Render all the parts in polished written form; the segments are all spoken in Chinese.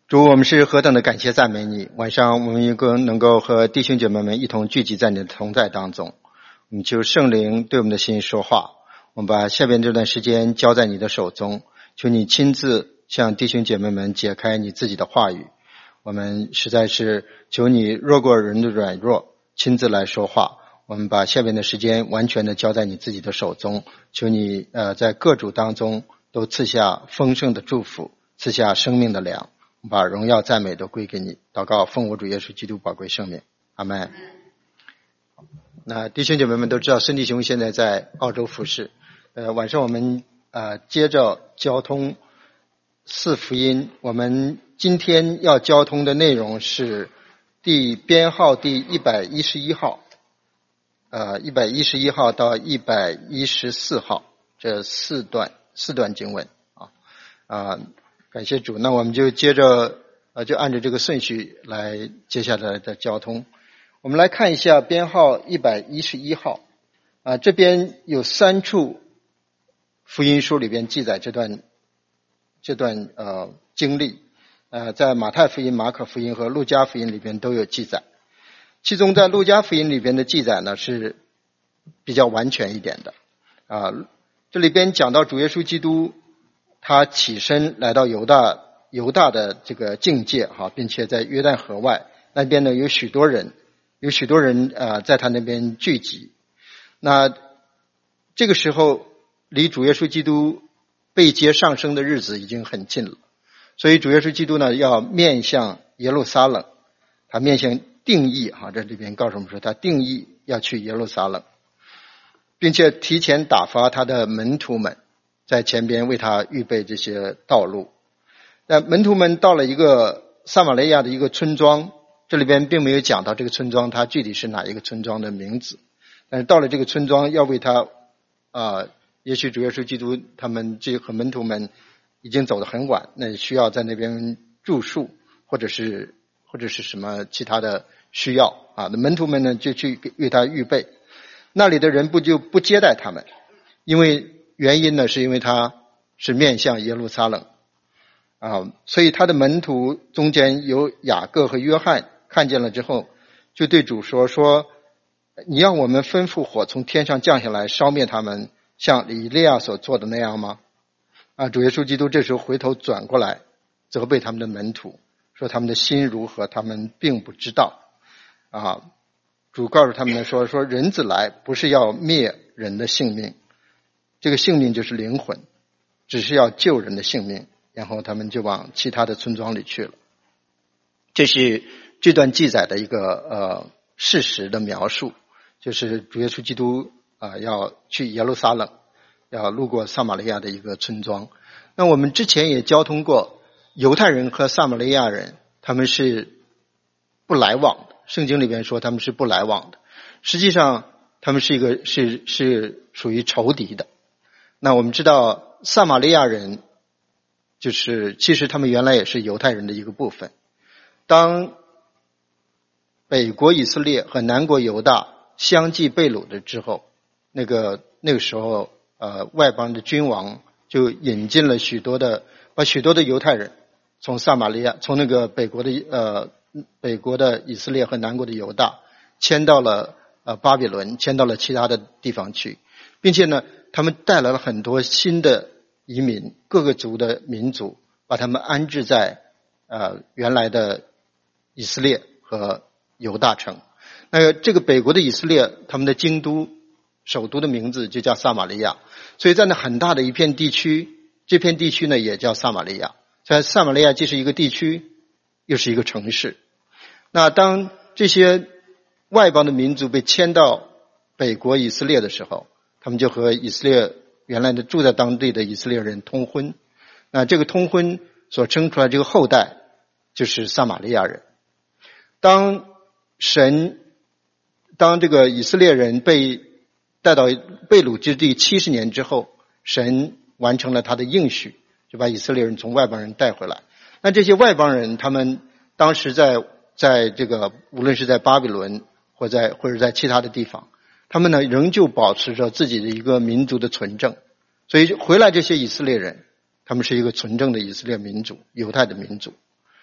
主，我们是何等的感谢赞美你！晚上我们能够和弟兄姐妹们一同聚集在你的同在当中，我们求圣灵对我们的心说话。我们把下边这段时间交在你的手中，求你亲自向弟兄姐妹们解开你自己的话语。我们实在是求你弱过人的软弱，亲自来说话。我们把下边的时间完全的交在你自己的手中，求你在各主当中都赐下丰盛的祝福，赐下生命的粮，把荣耀赞美都归给你。祷告奉我主耶稣基督宝贵圣名，阿们。那弟兄姐妹们都知道，孙弟兄现在在澳洲服侍。晚上我们接着交通四福音，我们今天要交通的内容是编号第111号，111号到114号这四段经文感谢主。那我们就接着就按照这个顺序来接下来的交通。我们来看一下编号111号这边有3处福音书里边记载这段经历，在马太福音、马可福音和路加福音里边都有记载。其中在路加福音里边的记载呢是比较完全一点的这里边讲到主耶稣基督他起身来到犹大的这个境界并且在约旦河外那边呢有许多人在他那边聚集。那这个时候离主耶稣基督被接上升的日子已经很近了，所以主耶稣基督呢要面向耶路撒冷，他面向定义这里边告诉我们说他定义要去耶路撒冷，并且提前打发他的门徒们在前边为他预备这些道路。那门徒们到了一个撒玛利亚的一个村庄，这里边并没有讲到这个村庄它具体是哪一个村庄的名字，但是到了这个村庄要为他也许主耶稣基督他们这和门徒们已经走得很晚，那需要在那边住宿或者是什么其他的需要那门徒们呢就去为他预备。那里的人不接待他们，原因呢是因为他是面向耶路撒冷所以他的门徒中间有雅各和约翰看见了之后就对主说你让我们吩咐火从天上降下来烧灭他们，像以利亚所做的那样吗？主耶稣基督这时候回头转过来责备他们的门徒，说他们的心如何他们并不知道主告诉他们说人子来不是要灭人的性命，这个性命就是灵魂，只是要救人的性命。然后他们就往其他的村庄里去了。这是这段记载的一个事实的描述，就是主耶稣基督要去耶路撒冷，要路过撒玛利亚的一个村庄。那我们之前也交通过，犹太人和撒玛利亚人他们是不来往的，圣经里边说他们是不来往的，实际上他们是属于仇敌的。那我们知道撒玛利亚人其实他们原来也是犹太人的一个部分。当北国以色列和南国犹大相继被掳的之后，那个时候外邦的君王就引进了把许多的犹太人从撒玛利亚，从那个北国的以色列和南国的犹大迁到了巴比伦，迁到了其他的地方去，并且呢他们带来了很多新的移民，各个族的民族，把他们安置在原来的以色列和犹大城。那这个北国的以色列，他们的京都首都的名字就叫撒玛利亚，所以在那很大的一片地区，这片地区呢也叫撒玛利亚。在撒玛利亚既是一个地区，又是一个城市。那当这些外邦的民族被迁到北国以色列的时候，他们就和以色列原来的住在当地的以色列人通婚，那这个通婚所生出来这个后代就是撒玛利亚人。当这个以色列人被带到被掳之地70年之后，神完成了他的应许，就把以色列人从外邦人带回来。那这些外邦人他们当时在这个无论是在巴比伦或者在其他的地方，他们呢仍旧保持着自己的一个民族的纯正，所以回来这些以色列人他们是一个纯正的以色列民族，犹太的民族。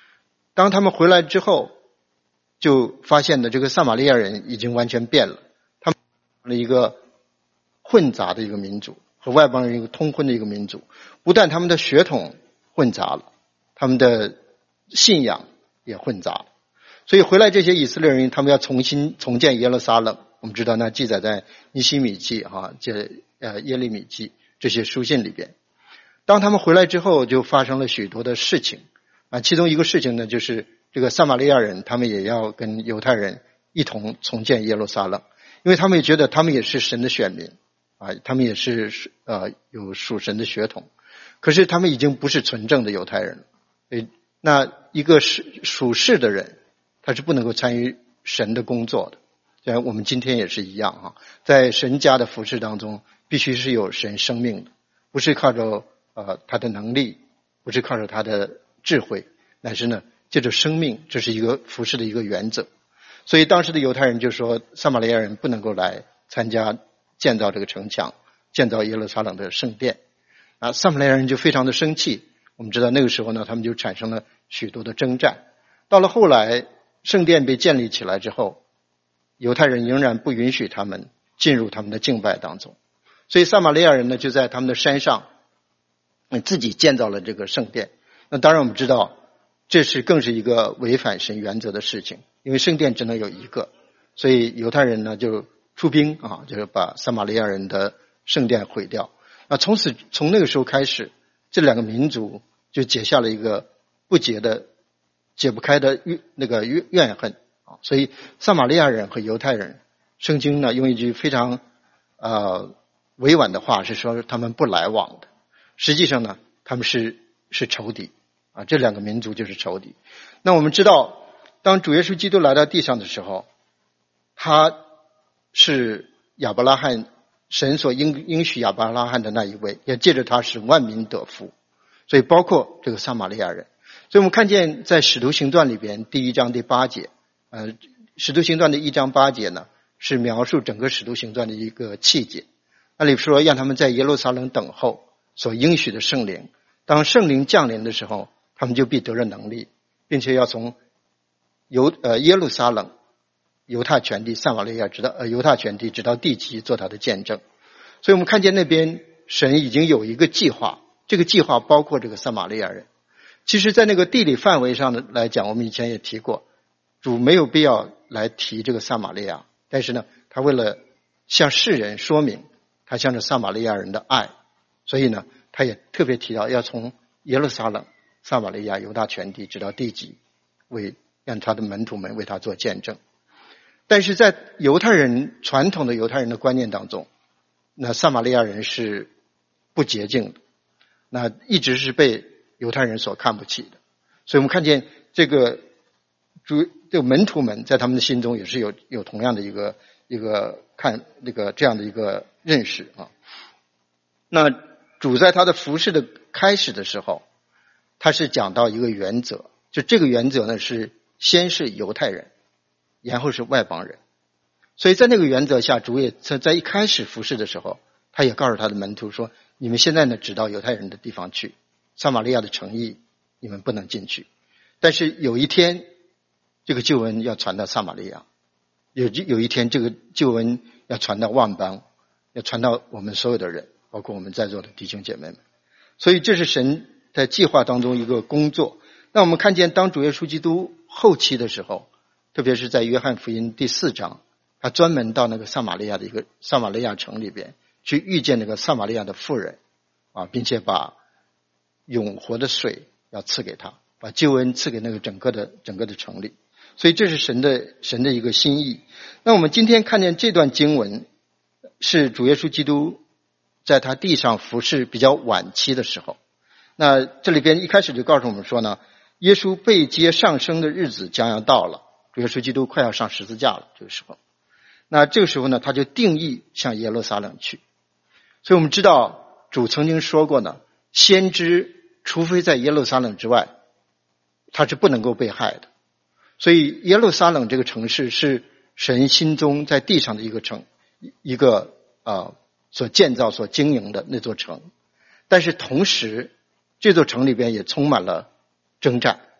当他们回来之后，就发现的这个撒玛利亚人已经完全变了，他们成了一个混杂的一个民族，和外邦人一个通婚的一个民族。不但他们的血统混杂了，他们的信仰也混杂了。所以回来这些以色列人，他们要重新重建耶路撒冷。我们知道那记载在尼希米记耶利米记这些书信里边。当他们回来之后，就发生了许多的事情其中一个事情呢，就是这个撒玛利亚人他们也要跟犹太人一同重建耶路撒冷，因为他们也觉得他们也是神的选民他们也是有属神的血统，可是他们已经不是纯正的犹太人了。所以那一个属世的人，他是不能够参与神的工作的。像我们今天也是一样在神家的服事当中，必须是有神生命的，不是靠着他的能力，不是靠着他的智慧，乃是呢借着生命，这是一个服事的一个原则。所以当时的犹太人就说，撒玛利亚人不能够来参加建造这个城墙，建造耶路撒冷的圣殿撒玛利亚人就非常的生气。我们知道那个时候呢，他们就产生了许多的征战。到了后来圣殿被建立起来之后，犹太人仍然不允许他们进入他们的敬拜当中，所以撒玛利亚人呢就在他们的山上自己建造了这个圣殿。那当然我们知道这是更是一个违反神原则的事情，因为圣殿只能有一个，所以犹太人呢就出兵就是把撒玛利亚人的圣殿毁掉。那从那个时候开始，这两个民族就结下了一个解不开的怨恨所以撒玛利亚人和犹太人，圣经呢用一句非常委婉的话是说他们不来往的，实际上呢他们是仇敌这两个民族就是仇敌。那我们知道当主耶稣基督来到地上的时候，他是亚伯拉罕神所应许亚伯拉罕的那一位，也借着他使万民得福，所以包括这个撒玛利亚人。所以我们看见在使徒行传里边第1章第8节使徒行传的1章8节呢是描述整个使徒行传的一个契节。那里说让他们在耶路撒冷等候所应许的圣灵，当圣灵降临的时候，他们就必得着能力，并且要从耶路撒冷犹太全地撒玛利亚犹太全地直到地极做他的见证。所以我们看见那边神已经有一个计划，这个计划包括这个撒玛利亚人。其实在那个地理范围上来讲，我们以前也提过，主没有必要来提这个撒玛利亚，但是呢他为了向世人说明他向着撒玛利亚人的爱，所以呢他也特别提到要从耶路撒冷撒玛利亚犹大全地直到地极，让他的门徒们为他做见证。但是在传统的犹太人的观念当中，那撒玛利亚人是不洁净的，那一直是被犹太人所看不起的。所以我们看见这个门徒们在他们的心中也是有同样的一个这样的一个认识那主在他的服事的开始的时候，他是讲到一个原则，就这个原则呢是先是犹太人，然后是外邦人。所以在那个原则下，主也在一开始服事的时候，他也告诉他的门徒说，你们现在呢只到犹太人的地方去，撒玛利亚的城邑你们不能进去，但是有一天这个救恩要传到撒玛利亚，有一天这个救恩要传到万邦，要传到我们所有的人，包括我们在座的弟兄姐妹们。所以这是神在计划当中一个工作。那我们看见当主耶稣基督后期的时候，特别是在约翰福音第4章，他专门到那个撒玛利亚城里边去遇见那个撒玛利亚的妇人并且把永活的水要赐给他，把救恩赐给那个整个的城里。所以这是神的一个心意。那我们今天看见这段经文是主耶稣基督在他地上服事比较晚期的时候。那这里边一开始就告诉我们说呢，耶稣被接上升的日子将要到了，主耶稣基督快要上十字架了。这个时候，那这个时候呢，他就定义向耶路撒冷去。所以我们知道主曾经说过呢，先知除非在耶路撒冷之外，他是不能够被害的。所以耶路撒冷这个城市是神心中在地上的一个所建造所经营的那座城。但是同时这座城里边也充满了征战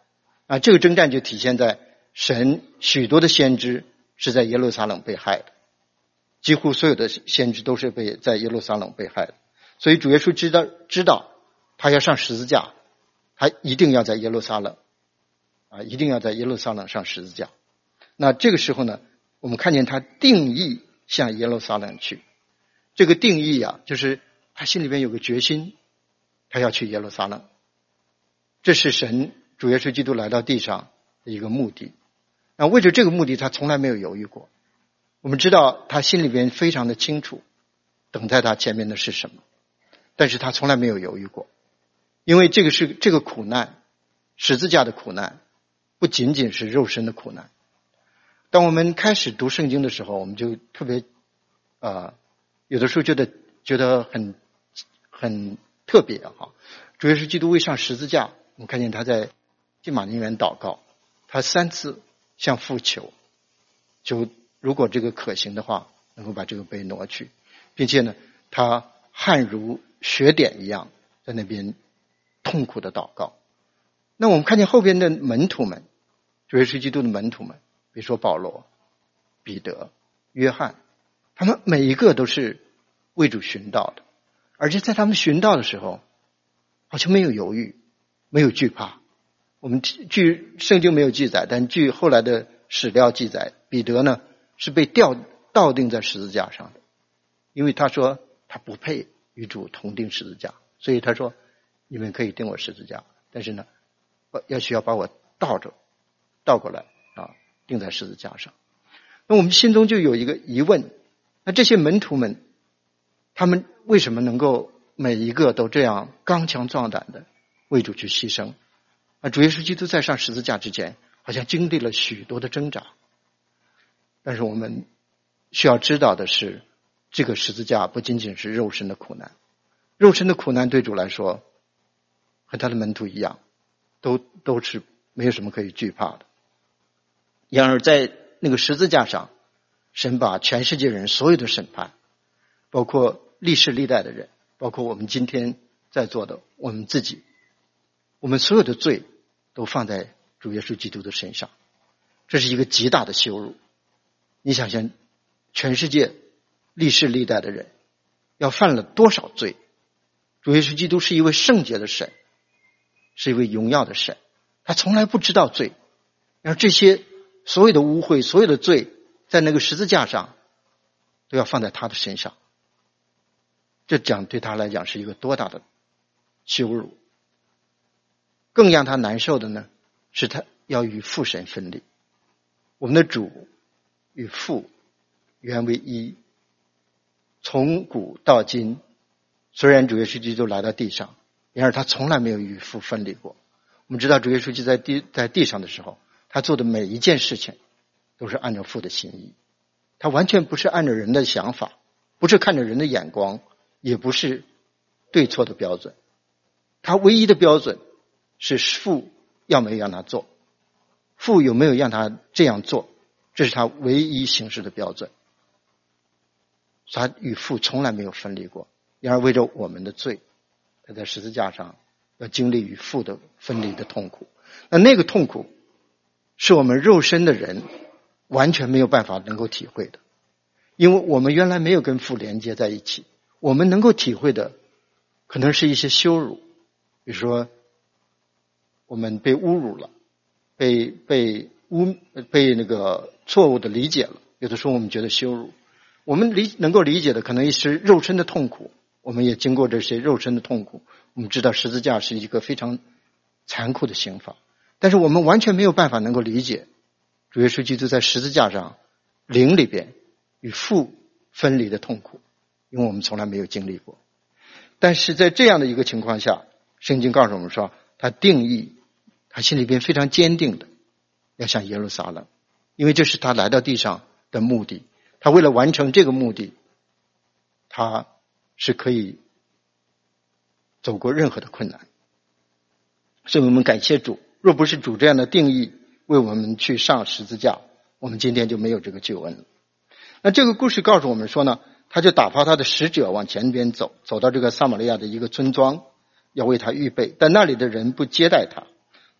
这个征战就体现在神许多的先知是在耶路撒冷被害的，几乎所有的先知都是在耶路撒冷被害的。所以主耶稣知道他要上十字架，他一定要在耶路撒冷一定要在耶路撒冷上十字架。那这个时候呢，我们看见他定义向耶路撒冷去。这个定义就是他心里边有个决心，他要去耶路撒冷。这是神主耶稣基督来到地上的一个目的。那为着这个目的，他从来没有犹豫过。我们知道他心里边非常的清楚，等在他前面的是什么，但是他从来没有犹豫过。因为这个苦难，十字架的苦难，不仅仅是肉身的苦难。当我们开始读圣经的时候，我们就特别有的时候觉得很特别主耶稣基督为上十字架，我们看见他在祭马宁园祷告，他3次向父求如果这个可行的话，能够把这个杯挪去，并且呢，他汗如血点一样在那边痛苦的祷告。那我们看见后边的门徒们，主耶稣基督的门徒们，比如说保罗、彼得、约翰，他们每一个都是为主寻道的，而且在他们寻道的时候，好像没有犹豫，没有惧怕。我们据圣经没有记载，但据后来的史料记载，彼得呢是被倒钉在十字架上的，因为他说他不配与主同钉十字架，所以他说你们可以钉我十字架，但是呢需要把我倒过来钉在十字架上。那我们心中就有一个疑问，那这些门徒们他们为什么能够每一个都这样刚强壮胆的为主去牺牲？主耶稣基督在上十字架之前好像经历了许多的挣扎，但是我们需要知道的是，这个十字架不仅仅是肉身的苦难，肉身的苦难对主来说和他的门徒一样，都是没有什么可以惧怕的。然而在那个十字架上，神把全世界人所有的审判，包括历世历代的人，包括我们今天在座的我们自己，我们所有的罪都放在主耶稣基督的身上。这是一个极大的羞辱。你想想全世界历世历代的人要犯了多少罪，主耶稣基督是一位圣洁的神，是一位荣耀的神，他从来不知道罪，然后这些所有的污秽，所有的罪在那个十字架上都要放在他的身上。这讲对他来讲是一个多大的羞辱。更让他难受的呢，是他要与父神分离。我们的主与父原为一，从古到今，虽然主耶稣基督来到地上，然而他从来没有与父分离过。我们知道主耶稣基督在地上的时候，他做的每一件事情都是按照父的心意，他完全不是按照人的想法，不是看着人的眼光，也不是对错的标准。他唯一的标准是父要没有让他做，父有没有让他这样做，这是他唯一行事的标准。他与父从来没有分离过，然而为着我们的罪，他在十字架上要经历与父的分离的痛苦。那个痛苦是我们肉身的人完全没有办法能够体会的，因为我们原来没有跟父连接在一起。我们能够体会的可能是一些羞辱，比如说我们被侮辱了，被那个错误的理解了，有的时候我们觉得羞辱。我们能够理解的可能是肉身的痛苦，我们也经过这些肉身的痛苦，我们知道十字架是一个非常残酷的刑罚，但是我们完全没有办法能够理解主耶稣基督在十字架上灵里边与父分离的痛苦，因为我们从来没有经历过。但是在这样的一个情况下，圣经告诉我们说，他定义，他心里边非常坚定的要向耶路撒冷，因为这是他来到地上的目的。他为了完成这个目的，他是可以走过任何的困难。所以我们感谢主，若不是主这样的定义为我们去上十字架，我们今天就没有这个救恩了。那这个故事告诉我们说呢，他就打发他的使者往前边走到这个撒玛利亚的一个村庄，要为他预备，但那里的人不接待他。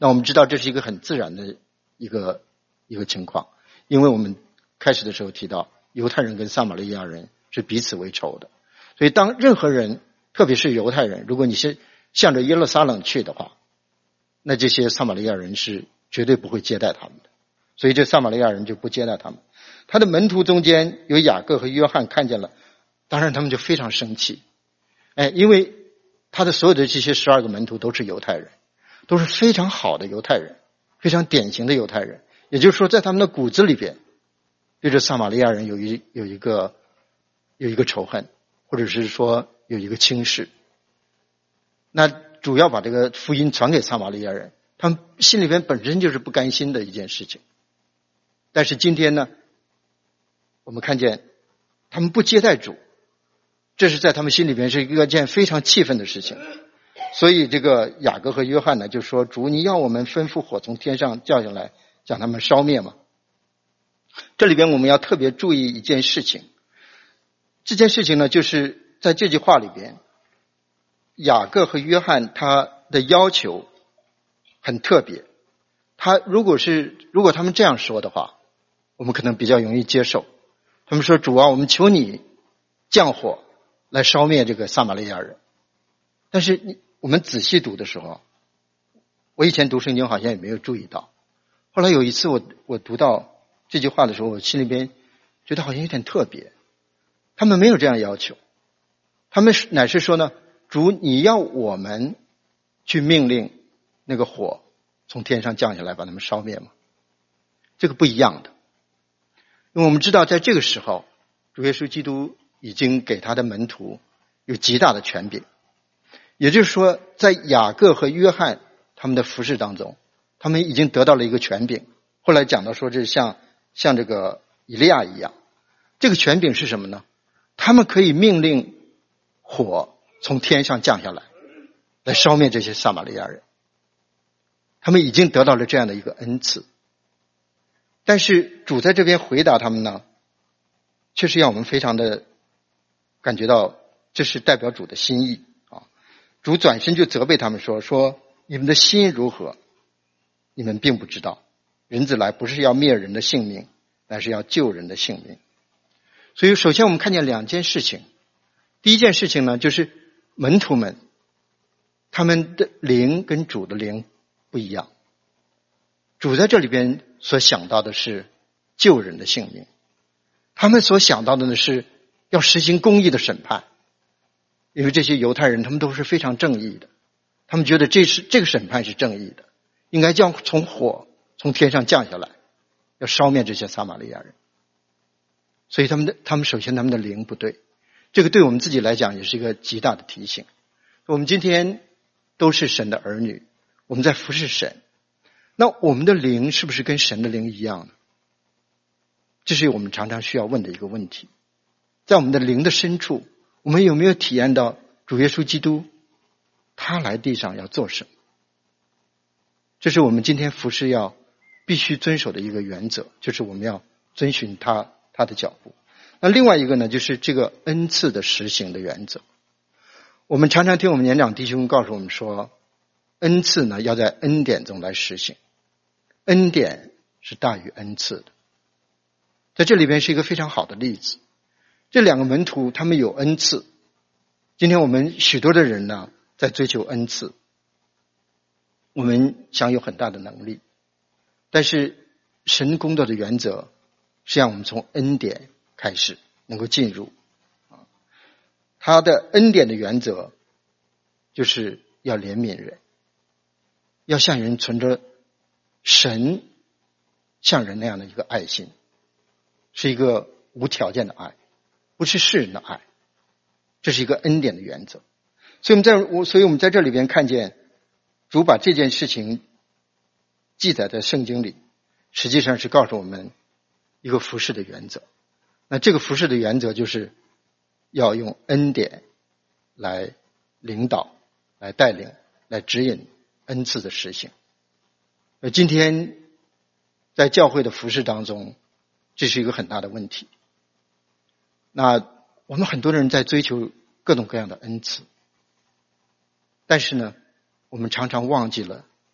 那我们知道这是一个很自然的一个情况，因为我们开始的时候提到犹太人跟撒玛利亚人是彼此为仇的，所以当任何人，特别是犹太人，如果你是向着耶路撒冷去的话，那这些撒玛利亚人是绝对不会接待他们的，所以这撒玛利亚人就不接待他们。他的门徒中间有雅各和约翰看见了，当然他们就非常生气，因为他的所有的这些12个门徒都是犹太人，都是非常好的犹太人，非常典型的犹太人，也就是说在他们的骨子里边对这撒玛利亚人有一个仇恨，或者是说有一个轻视。那主要把这个福音传给撒玛利亚人，他们心里边本身就是不甘心的一件事情。但是今天呢，我们看见他们不接待主，这是在他们心里边是一件非常气愤的事情。所以这个雅各和约翰呢就说，主，你要我们吩咐火从天上降下来将他们烧灭吗？这里边我们要特别注意一件事情，这件事情呢就是在这句话里边，雅各和约翰他的要求很特别，如果他们这样说的话，我们可能比较容易接受。他们说，主啊，我们求你降火来烧灭这个撒玛利亚人。但是我们仔细读的时候，我以前读圣经好像也没有注意到，后来有一次我读到这句话的时候，我心里边觉得好像有点特别。他们没有这样要求，他们乃是说呢，主，你要我们去命令那个火从天上降下来把他们烧灭吗？这个不一样的。因为我们知道在这个时候，主耶稣基督已经给他的门徒有极大的权柄，也就是说在雅各和约翰他们的服事当中，他们已经得到了一个权柄。后来讲到说这像这个以利亚一样，这个权柄是什么呢？他们可以命令火从天上降下来来烧灭这些撒玛利亚人，他们已经得到了这样的一个恩赐。但是主在这边回答他们呢，确实让我们非常的感觉到这是代表主的心意啊。主转身就责备他们说你们的心如何，你们并不知道，人子来不是要灭人的性命，乃是要救人的性命。所以首先我们看见两件事情。第一件事情呢，就是门徒们他们的灵跟主的灵不一样。主在这里边所想到的是救人的性命，他们所想到的呢是要实行公义的审判。因为这些犹太人他们都是非常正义的，他们觉得这个审判是正义的，应该将从火从天上降下来，要烧灭这些撒玛利亚人。所以他们首先他们的灵不对，这个对我们自己来讲也是一个极大的提醒。我们今天都是神的儿女，我们在服侍神，那我们的灵是不是跟神的灵一样呢？这是我们常常需要问的一个问题。在我们的灵的深处，我们有没有体验到主耶稣基督他来地上要做什么？这是我们今天服侍要必须遵守的一个原则，就是我们要遵循他的脚步。那另外一个呢，就是这个恩赐的实行的原则。我们常常听我们年长弟兄告诉我们说，恩赐呢要在恩典中来实行，恩典是大于恩赐的。在这里边是一个非常好的例子。这两个门徒他们有恩赐，今天我们许多的人呢在追求恩赐，我们享有很大的能力，但是神工作的原则是让我们从恩典开始能够进入。他的恩典的原则就是要怜悯人，要向人存着神向人那样的一个爱心，是一个无条件的爱，不是世人的爱，这是一个恩典的原则。所以我们在这里边看见主把这件事情记载在圣经里，实际上是告诉我们一个服事的原则。那这个服事的原则就是要用恩典来领导，来带领，来指引恩赐的实行。今天在教会的服事当中，这是一个很大的问题。那我们很多人在追求各种各样的恩赐，但是呢，我们常常忘记了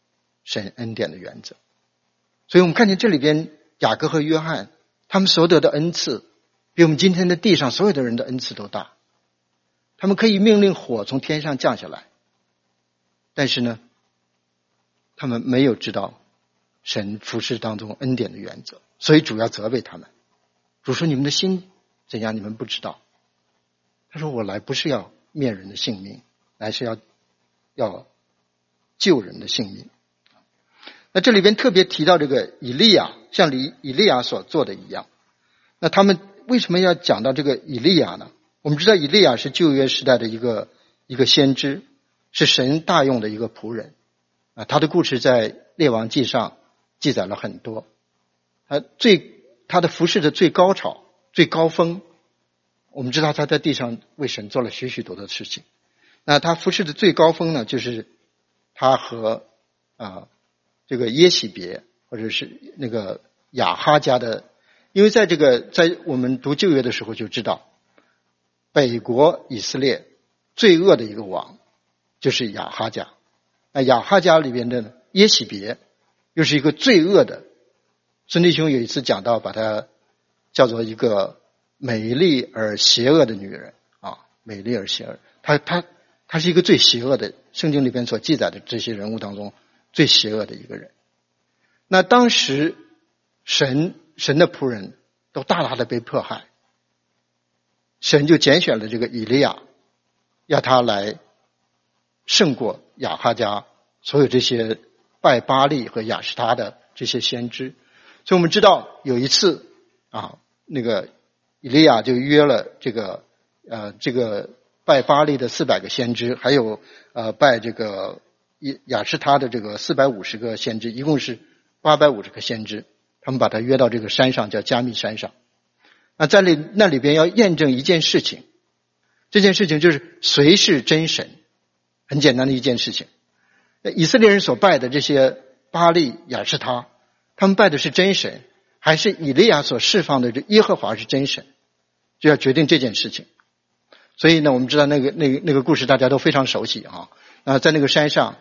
神恩典的原则。所以我们看见这里边雅各和约翰他们所得的恩赐比我们今天的地上所有的人的恩赐都大。他们可以命令火从天上降下来，但是呢，他们没有知道神服事当中恩典的原则，所以主要责备他们。主说你们的心怎样，你们不知道。他说我来不是要灭人的性命，乃是要救人的性命。那这里边特别提到这个以利亚，像以利亚所做的一样。那他们为什么要讲到这个以利亚呢？我们知道以利亚是旧约时代的一个先知，是神大用的一个仆人啊。他的故事在列王记上记载了很多。他的服事的最高潮、最高峰，我们知道他在地上为神做了许许多多的事情。那他服事的最高峰呢，就是他和这个耶洗别或者是那个亚哈家的，因为在我们读旧约的时候就知道，北国以色列最恶的一个王就是亚哈家。那亚哈家里边的耶洗别又是一个最恶的。孙弟兄有一次讲到，把它叫做一个美丽而邪恶的女人啊，美丽而邪恶。她是一个最邪恶的，圣经里边所记载的这些人物当中最邪恶的一个人。那当时神的仆人都大大的被迫害，神就拣选了这个以利亚，要他来胜过亚哈家所有这些拜巴力和亚实他的这些先知。所以我们知道有一次那个以利亚就约了这个拜巴力的400个先知，还有拜这个亚实他的这个450个先知，一共是850个先知，他们把他约到这个山上，叫加密山上。那在那里边要验证一件事情，这件事情就是谁是真神，很简单的一件事情。以色列人所拜的这些巴力、亚实他，他们拜的是真神，还是以利亚所释放的这耶和华是真神，就要决定这件事情。所以呢，我们知道那个故事大家都非常熟悉啊。在那个山上，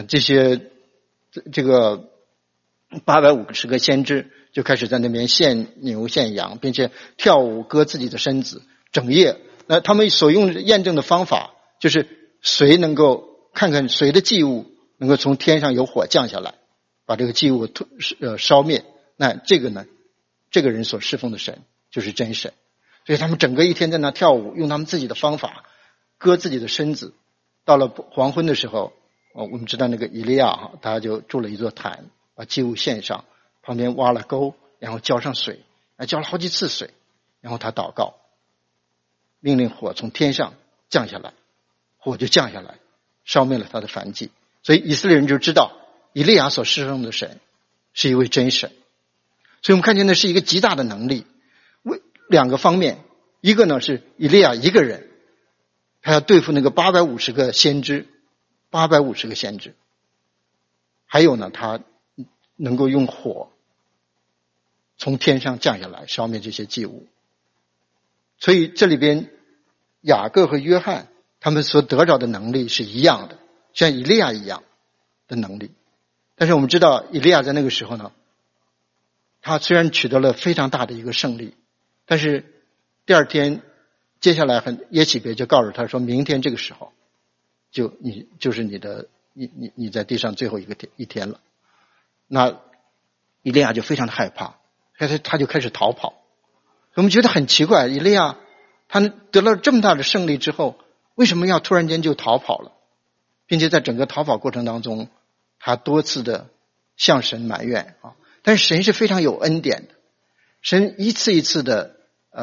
这个850个先知就开始在那边献牛献羊，并且跳舞割自己的身子，整夜。那他们所用验证的方法就是谁能够看看谁的祭物能够从天上有火降下来，把这个祭物烧灭。那这个呢，这个人所侍奉的神就是真神。所以他们整个一天在那跳舞，用他们自己的方法割自己的身子。到了黄昏的时候，我们知道那个以利亚他就筑了一座坛，把祭物献上，旁边挖了沟，然后浇上水，浇了好几次水，然后他祷告，命令火从天上降下来，火就降下来，烧灭了他的燔祭。所以以色列人就知道以利亚所侍奉的神是一位真神。所以我们看见的是一个极大的能力，为两个方面，一个呢是以利亚一个人，他要对付那个850个先知，850个先知。还有呢，他能够用火从天上降下来，烧灭这些祭物。所以这里边雅各和约翰他们所得着的能力是一样的，像以利亚一样的能力。但是我们知道以利亚在那个时候呢，他虽然取得了非常大的一个胜利，但是第二天接下来耶洗别就告诉他说，明天这个时候就是你在地上最后一天了。那以利亚就非常的害怕，他就开始逃跑。我们觉得很奇怪，以利亚他得了这么大的胜利之后，为什么要突然间就逃跑了，并且在整个逃跑过程当中，他多次的向神埋怨啊。但是神是非常有恩典的，神一次一次的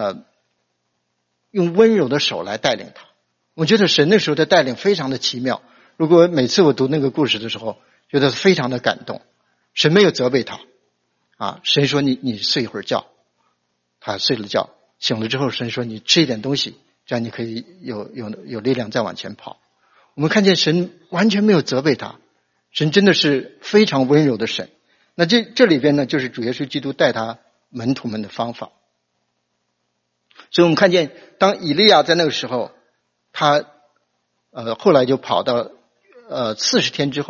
用温柔的手来带领他。我觉得神那时候的带领非常的奇妙。如果每次我读那个故事的时候，觉得非常的感动。神没有责备他神说你睡一会儿觉，他睡了觉，醒了之后神说你吃一点东西，这样你可以有力量再往前跑。我们看见神完全没有责备他，神真的是非常温柔的神。那这里边呢，就是主耶稣基督带他门徒们的方法。所以我们看见当以利亚在那个时候，他后来就跑到40天之后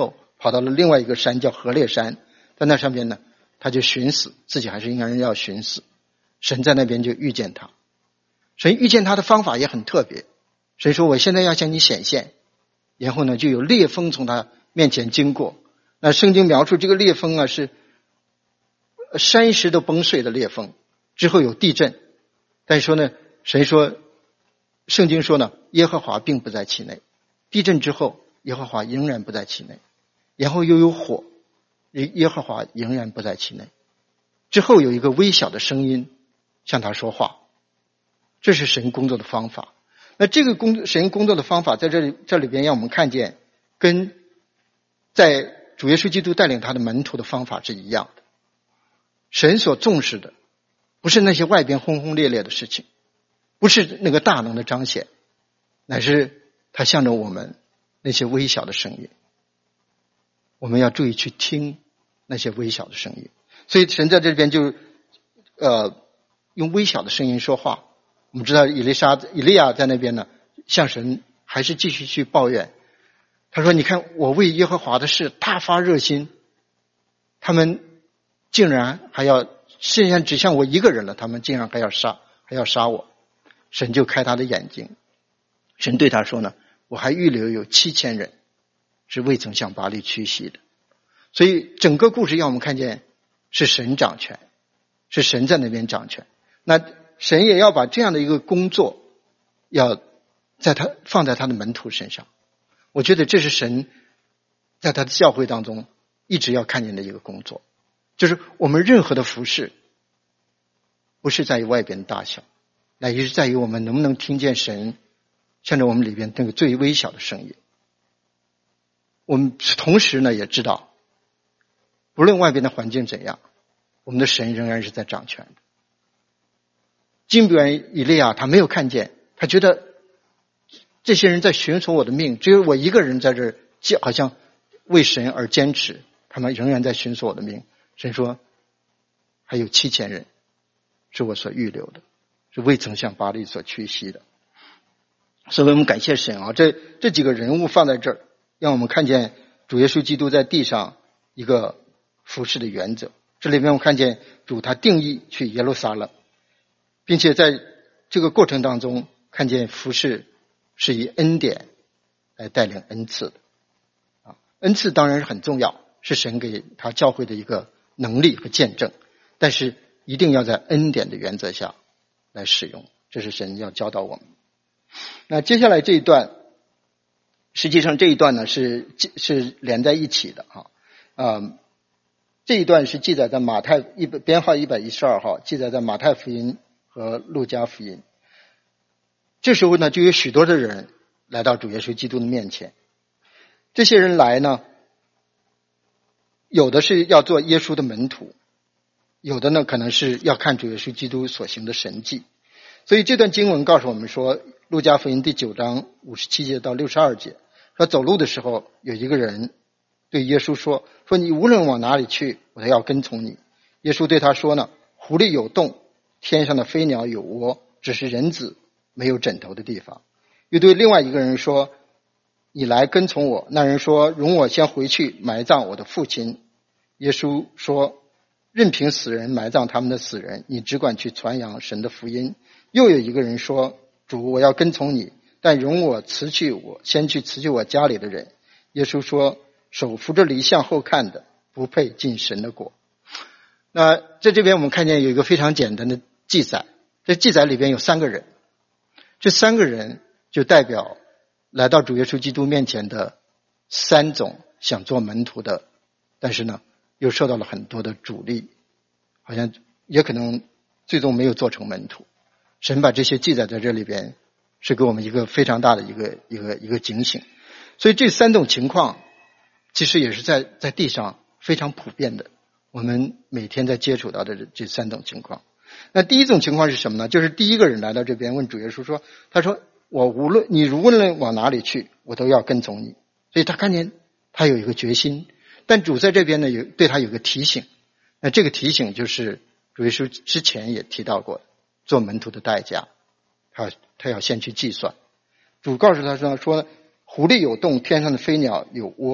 跑到了另外一个山叫何烈山，在那上面呢，他就寻死，自己还是应该要寻死。神在那边就遇见他，神遇见他的方法也很特别。神说我现在要向你显现，然后呢就有烈风从他面前经过。那圣经描述这个烈风啊是山石都崩碎的烈风，之后有地震。但是说呢，神说，圣经说呢，耶和华并不在其内。地震之后，耶和华仍然不在其内。然后又有火，耶和华仍然不在其内。之后有一个微小的声音向他说话，这是神工作的方法。那这个神工作的方法在这里边让我们看见，跟在主耶稣基督带领他的门徒的方法是一样的。神所重视的不是那些外边轰轰烈烈的事情，不是那个大能的彰显，乃是他向着我们那些微小的声音。我们要注意去听那些微小的声音。所以神在这边就用微小的声音说话。我们知道以利亚在那边呢，向神还是继续去抱怨。他说你看我为耶和华的事大发热心，他们竟然还要，现在只剩我一个人了，他们竟然还要杀我。神就开他的眼睛，神对他说呢，我还预留有7000人是未曾向巴力屈膝的。所以整个故事让我们看见是神掌权，是神在那边掌权。那神也要把这样的一个工作要放在他的门徒身上。我觉得这是神在他的教会当中一直要看见的一个工作，就是我们任何的服事不是在于外边的大小，乃是在于我们能不能听见神向着我们里边那个最微小的声音。我们同时呢也知道，不论外边的环境怎样，我们的神仍然是在掌权的。尽管以利亚他没有看见，他觉得这些人在寻索我的命，只有我一个人在这儿好像为神而坚持，他们仍然在寻索我的命。神说还有7000人是我所预留的，是未曾向巴力所屈膝的。所以我们感谢神啊，这几个人物放在这儿，让我们看见主耶稣基督在地上一个服事的原则。这里面我看见主他定义去耶路撒冷，并且在这个过程当中看见服事是以恩典来带领恩赐的。恩赐当然是很重要，是神给他教会的一个能力和见证，但是一定要在恩典的原则下来使用，这是神要教导我们。那接下来这一段，实际上这一段呢是连在一起的这一段是记载在马太编号112号，记载在马太福音和路加福音。这时候呢就有许多的人来到主耶稣基督的面前。这些人来呢，有的是要做耶稣的门徒，有的呢可能是要看主耶稣基督所行的神迹。所以这段经文告诉我们说，路加福音第9章57节到62节，说走路的时候有一个人对耶稣说你无论往哪里去，我都要跟从你。耶稣对他说呢，湖里有洞，天上的飞鸟有窝，只是人子没有枕头的地方。又对另外一个人说，你来跟从我。那人说，容我先回去埋葬我的父亲。耶稣说，任凭死人埋葬他们的死人，你只管去传扬神的福音。又有一个人说，主，我要跟从你，但容我先去辞去我家里的人。耶稣说，手扶着犁向后看的，不配进神的国。那在这边我们看见有一个非常简单的记载，这记载里边有3个人，这3个人就代表来到主耶稣基督面前的3种想做门徒的，但是呢又受到了很多的阻力，好像也可能最终没有做成门徒。神把这些记载在这里边，是给我们一个非常大的一个警醒。所以这3种情况其实也是在地上非常普遍的，我们每天在接触到的这3种情况。那第一种情况是什么呢？就是第一个人来到这边问主耶稣说，他说你无论往哪里去，我都要跟从你。所以他看见他有一个决心，但主在这边呢对他有个提醒。那这个提醒就是主耶稣之前也提到过的，做门徒的代价他要先去计算。主告诉他说湖里有洞，天上的飞鸟有窝，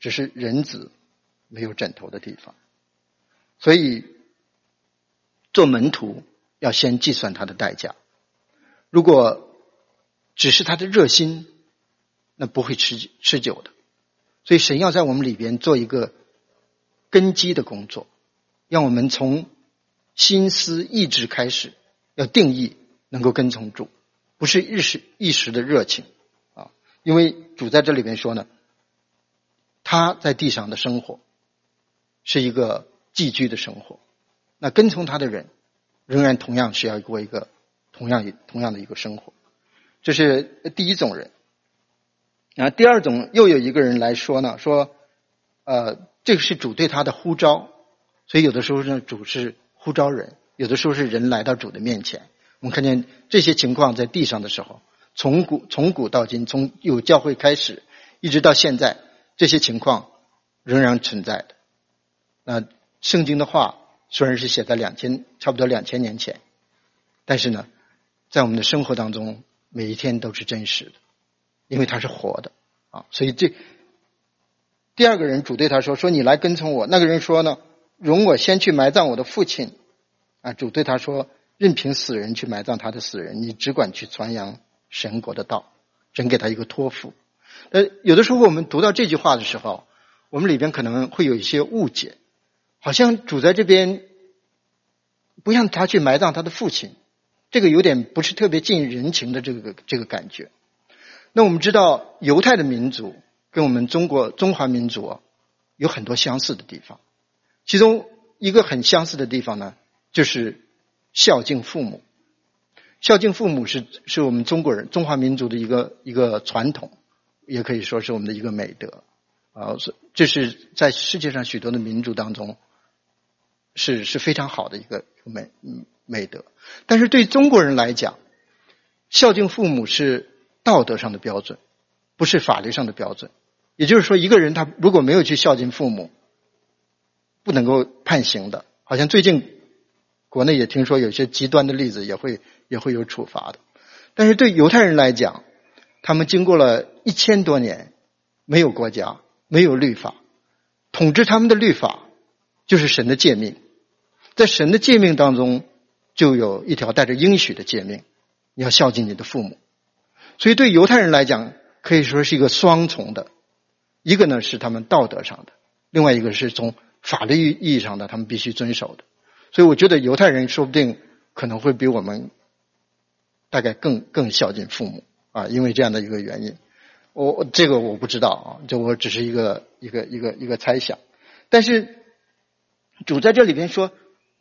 只是人子没有枕头的地方。所以做门徒要先计算他的代价，如果只是他的热心，那不会持久的。所以神要在我们里边做一个根基的工作，让我们从心思意志开始，要定义能够跟从主，不是一时的热情啊。因为主在这里边说呢，他在地上的生活是一个寄居的生活，那跟从他的人仍然同样是要过一个同样的一个生活。这是第一种人。然后第二种又有一个人来说呢，说这个是主对他的呼召，所以有的时候呢主是呼召人，有的时候是人来到主的面前。我们看见这些情况在地上的时候，从古到今，从有教会开始一直到现在，这些情况仍然存在的。那圣经的话虽然是写在差不多2000年前，但是呢在我们的生活当中每一天都是真实的，因为它是活的啊。所以第二个人主对他说你来跟从我。那个人说呢，容我先去埋葬我的父亲啊。主对他说，任凭死人去埋葬他的死人，你只管去传扬神国的道。神给他一个托付。有的时候我们读到这句话的时候，我们里边可能会有一些误解，好像主在这边不让他去埋葬他的父亲，这个有点不是特别近人情的这个感觉。那我们知道犹太的民族跟我们中华民族有很多相似的地方，其中一个很相似的地方呢，就是孝敬父母。孝敬父母是我们中国人中华民族的一个传统，也可以说是我们的一个美德啊。这是在世界上许多的民族当中是非常好的一个美德。但是对中国人来讲，孝敬父母是道德上的标准，不是法律上的标准。也就是说，一个人他如果没有去孝敬父母，不能够判刑的。好像最近国内也听说有些极端的例子也会有处罚的。但是对犹太人来讲，他们经过了1000多年，没有国家，没有律法，统治他们的律法就是神的诫命。在神的诫命当中就有一条带着应许的诫命，你要孝敬你的父母。所以对犹太人来讲可以说是一个双重的，一个呢是他们道德上的，另外一个是从法律意义上的他们必须遵守的。所以我觉得犹太人说不定可能会比我们大概更孝敬父母啊，因为这样的一个原因。这个我不知道啊，这我只是一个猜想。但是主在这里边说，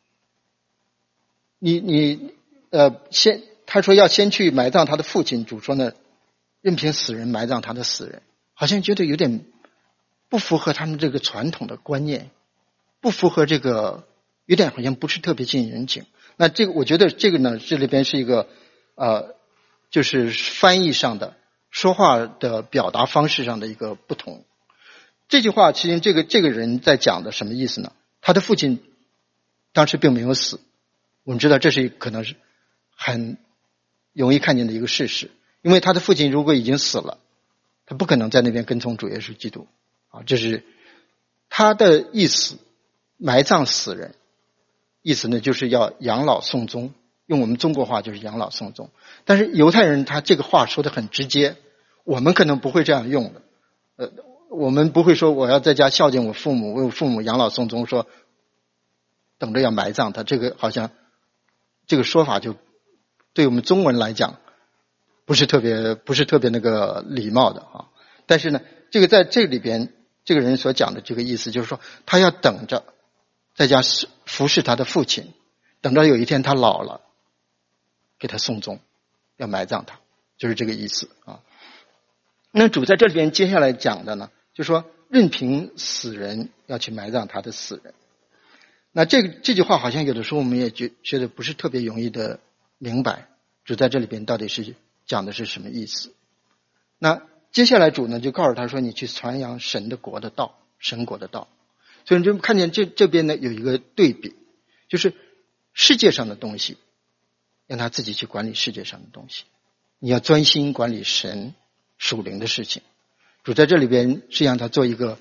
他说要先去埋葬他的父亲。主说呢，任凭死人埋葬他的死人，好像觉得有点不符合他们这个传统的观念，不符合这个，有点好像不是特别近人情。那这个我觉得这个呢，这里边是一个就是翻译上的说话的表达方式上的一个不同。这句话其实这个人在讲的什么意思呢？他的父亲当时并没有死，我们知道这是可能是很容易看见的一个事实，因为他的父亲如果已经死了，他不可能在那边跟从主耶稣基督啊。这是他的意思。埋葬死人意思呢，就是要养老送终，用我们中国话就是养老送终。但是犹太人他这个话说得很直接，我们可能不会这样用的。我们不会说我要在家孝敬我父母，为我父母养老送终，说等着要埋葬他。这个好像这个说法就对我们中文来讲不是特别那个礼貌的啊。但是呢，这个在这里边这个人所讲的这个意思就是说，他要等着在家服侍他的父亲，等到有一天他老了给他送终，要埋葬他，就是这个意思啊。那主在这里边接下来讲的呢，就说任凭死人要去埋葬他的死人。那这句话好像有的时候我们也觉得不是特别容易的明白，主在这里边到底是讲的是什么意思。那接下来主呢就告诉他说，你去传扬神的国的道，神国的道。所以你就看见这边呢有一个对比，就是世界上的东西让他自己去管理世界上的东西，你要专心管理神属灵的事情。主在这里边是让他做一个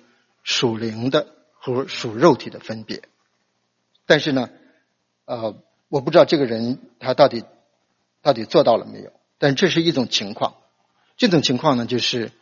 属灵的和属肉体的分别。但是呢，我不知道这个人他到底做到了没有，但这是一种情况。这种情况呢，就是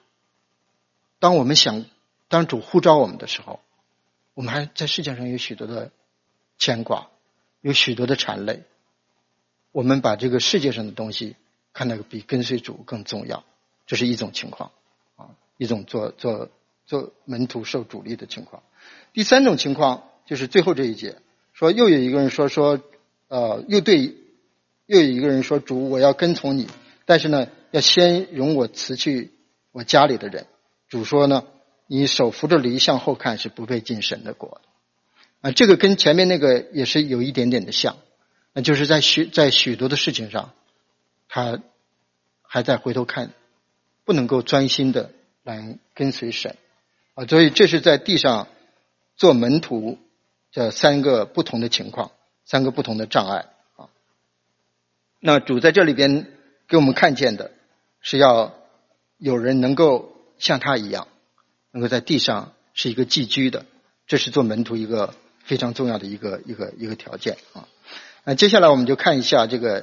当主呼召我们的时候，我们还在世界上有许多的牵挂，有许多的缠累，我们把这个世界上的东西看得比跟随主更重要，这是一种情况啊，一种做门徒受主力的情况。第三种情况就是最后这一节说，又有一个人说又有一个人说，主，我要跟从你，但是呢，要先容我辞去我家里的人。主说呢，你手扶着犁向后看，是不配进神的国的。这个跟前面那个也是有一点点的像，那就是在许多的事情上，他还在回头看，不能够专心的来跟随神啊。所以这是在地上做门徒这三个不同的情况，三个不同的障碍啊。那主在这里边给我们看见的是要有人能够像他一样，能够在地上是一个寄居的，这是做门徒一个非常重要的一个条件啊。那接下来我们就看一下这个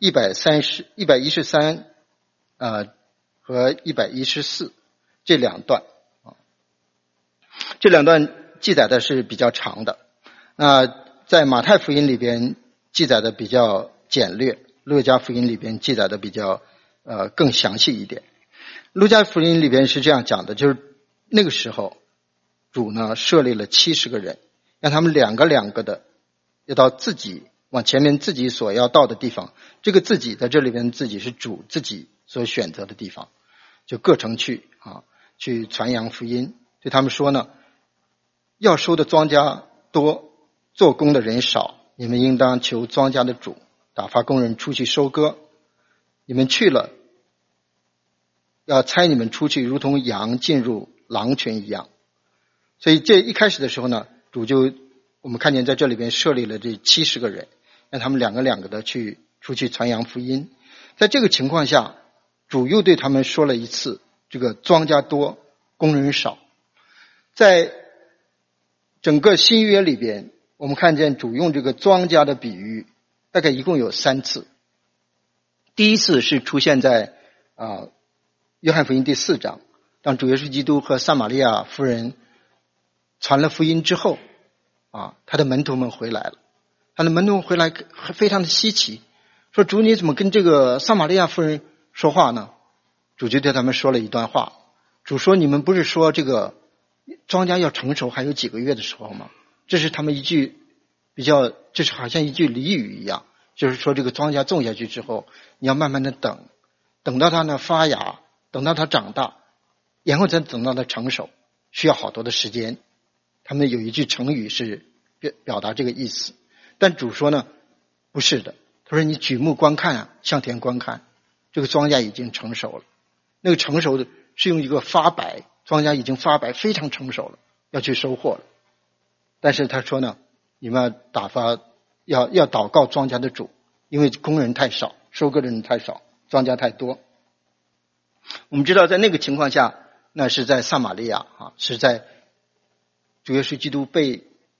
113和114这两段啊。这两段记载的是比较长的，那在马太福音里边记载的比较简略，路加福音里边记载的比较更详细一点。路加福音里边是这样讲的，就是那个时候主呢设立了70个人，让他们两个的要到自己往前面自己所要到的地方，这个自己在这里边自己是主自己所选择的地方，就各城去去传扬福音。对他们说呢，要收的庄稼多，做工的人少，你们应当求庄稼的主打发工人出去收割。你们去了，要差你们出去，如同羊进入狼群一样。所以这一开始的时候呢，主就我们看见在这里边设立了这70个人，让他们两个的出去传扬福音。在这个情况下，主又对他们说了一次，这个庄稼多，工人少。在整个新约里边，我们看见主用这个庄稼的比喻大概一共有3次。第一次是出现在约翰福音第4章，当主耶稣基督和撒玛利亚妇人传了福音之后他的门徒们回来了。他的门徒回来非常的稀奇，说主，你怎么跟这个撒玛利亚妇人说话呢？主就对他们说了一段话。主说，你们不是说这个庄稼要成熟还有几个月的时候吗？这是他们这是好像一句俚语一样，就是说这个庄稼种下去之后，你要慢慢的等到它呢发芽，等到它长大，然后再等到它成熟，需要好多的时间。他们有一句成语是表达这个意思。但主说呢，不是的。他说你举目观看向田观看，这个庄稼已经成熟了。那个成熟的是用一个发白，庄稼已经发白，非常成熟了，要去收获了。但是他说呢，你们要祷告庄稼的主，因为工人太少，收割的人太少，庄稼太多。我们知道在那个情况下，那是在撒玛利亚是在主耶稣基督被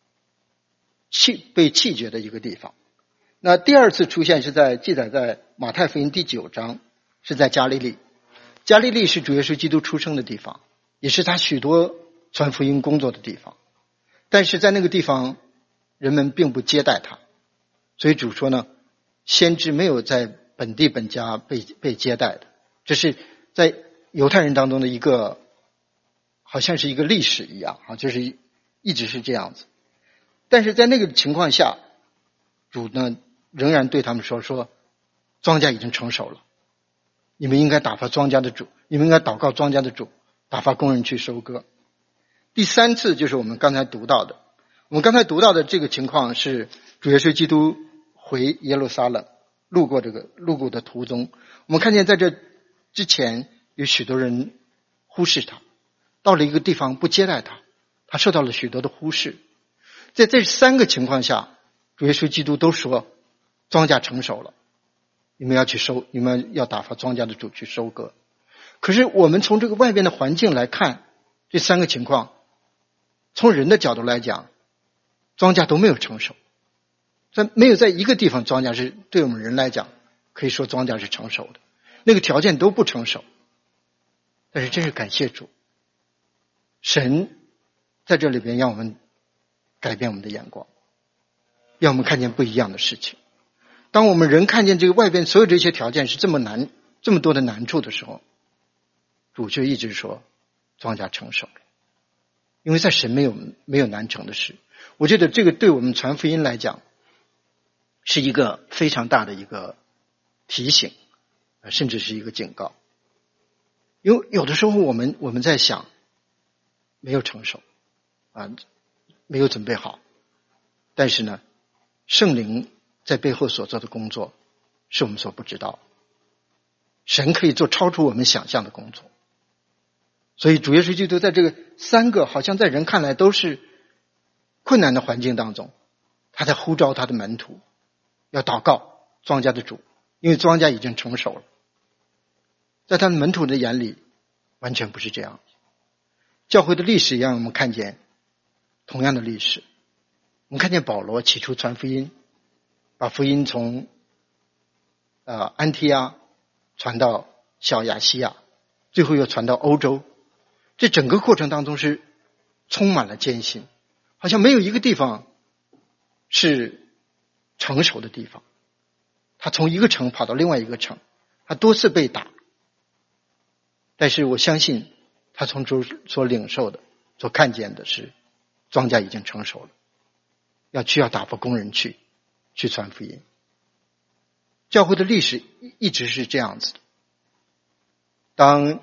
弃绝的一个地方。那第二次出现是记载在马太福音第9章，是在加利利。加利利是主耶稣基督出生的地方，也是他许多传福音工作的地方。但是在那个地方人们并不接待他，所以主说呢，先知没有在本地本家被接待的。这是在犹太人当中的一个好像是一个历史一样就是一直是这样子。但是在那个情况下，主呢仍然对他们说庄稼已经成熟了，你们应该打发庄稼的主，你们应该祷告庄稼的主，打发工人去收割。第3次就是我们刚才读到的，这个情况是主耶稣基督回耶路撒冷，路过的途中，我们看见在这之前有许多人忽视他，到了一个地方不接待他，他受到了许多的忽视。在这3个情况下，主耶稣基督都说庄稼成熟了，你们要打发庄稼的主去收割。可是我们从这个外边的环境来看，这3个情况从人的角度来讲，庄稼都没有成熟，没有在一个地方庄稼是对我们人来讲可以说庄稼是成熟的，那个条件都不成熟。但是真是感谢主，神在这里边让我们改变我们的眼光，让我们看见不一样的事情。当我们人看见这个外边所有这些条件是这么难，这么多的难处的时候，主就一直说庄稼成熟了，因为在神没有难成的事。我觉得这个对我们传福音来讲是一个非常大的一个提醒，甚至是一个警告。因为有的时候我们在想没有成熟没有准备好，但是呢，圣灵在背后所做的工作是我们所不知道，神可以做超出我们想象的工作。所以主耶稣基督在这个3个好像在人看来都是困难的环境当中，他在呼召他的门徒要祷告庄稼的主，因为庄稼已经成熟了。在他们门徒的眼里完全不是这样。教会的历史也让我们看见同样的历史。我们看见保罗起初传福音，把福音从安提阿传到小亚细亚，最后又传到欧洲。这整个过程当中是充满了艰辛，好像没有一个地方是成熟的地方。他从一个城跑到另外一个城，他多次被打，但是我相信他从主所领受的所看见的是庄稼已经成熟了，需要打发工人去传福音。教会的历史一直是这样子的。当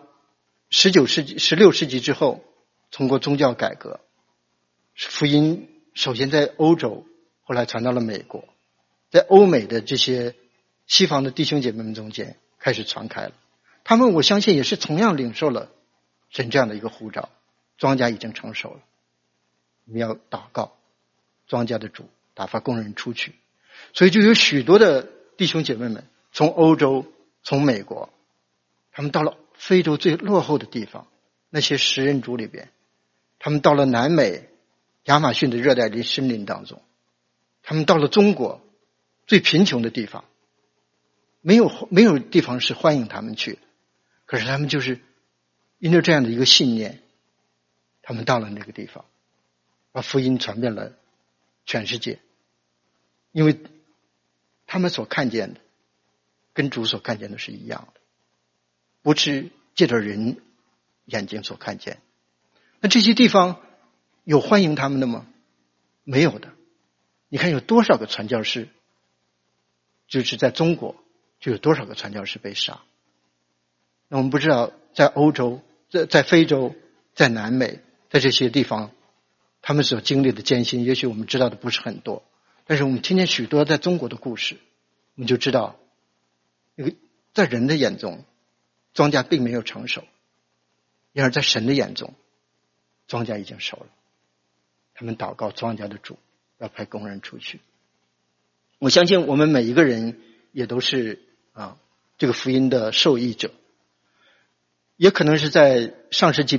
16世纪之后，通过宗教改革，福音首先在欧洲，后来传到了美国，在欧美的这些西方的弟兄姐妹们中间开始传开了。他们我相信也是同样领受了神这样的一个呼召，庄稼已经成熟了，我们要祷告庄稼的主打发工人出去。所以就有许多的弟兄姐妹们从欧洲从美国，他们到了非洲最落后的地方，那些食人族里边，他们到了南美亚马逊的热带森林当中，他们到了中国最贫穷的地方，没有地方是欢迎他们去的，可是他们就是因着这样的一个信念，他们到了那个地方，把福音传遍了全世界。因为他们所看见的跟主所看见的是一样的，不是借着人眼睛所看见。那这些地方有欢迎他们的吗？没有的。你看有多少个传教士，就是在中国就有多少个传教士被杀。那我们不知道在欧洲在非洲在南美在这些地方他们所经历的艰辛，也许我们知道的不是很多，但是我们听见许多在中国的故事，我们就知道在人的眼中庄稼并没有成熟，然而在神的眼中庄稼已经熟了。他们祷告庄稼的主要派工人出去。我相信我们每一个人也都是这个福音的受益者。也可能是在上世纪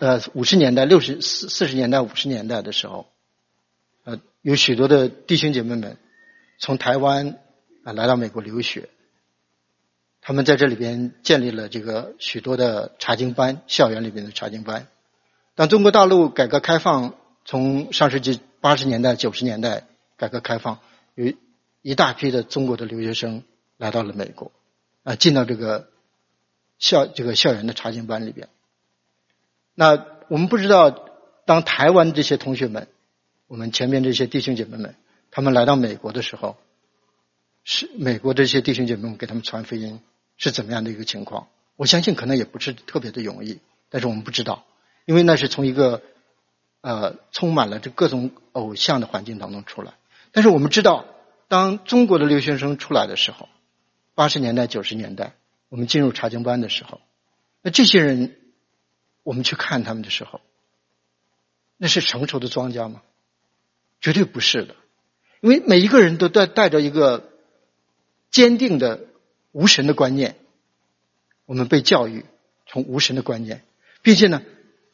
50年代40年代50年代的时候，有许多的弟兄姐妹们从台湾来到美国留学，他们在这里边建立了这个许多的查经班，校园里边的查经班。当中国大陆改革开放，从上世纪80年代90年代改革开放，有一大批的中国的留学生来到了美国，进到这个校园的查经班里边。那我们不知道，当台湾这些同学们，我们前面这些弟兄姐妹们，他们来到美国的时候，是美国这些弟兄姐妹们给他们传福音是怎么样的一个情况？我相信可能也不是特别的容易，但是我们不知道，因为那是从一个充满了这各种偶像的环境当中出来。但是我们知道，当中国的留学生出来的时候，80年代90年代我们进入查经班的时候，那这些人我们去看他们的时候，那是成熟的庄稼吗？绝对不是的。因为每一个人都带着一个坚定的无神的观念，我们被教育从无神的观念，并且呢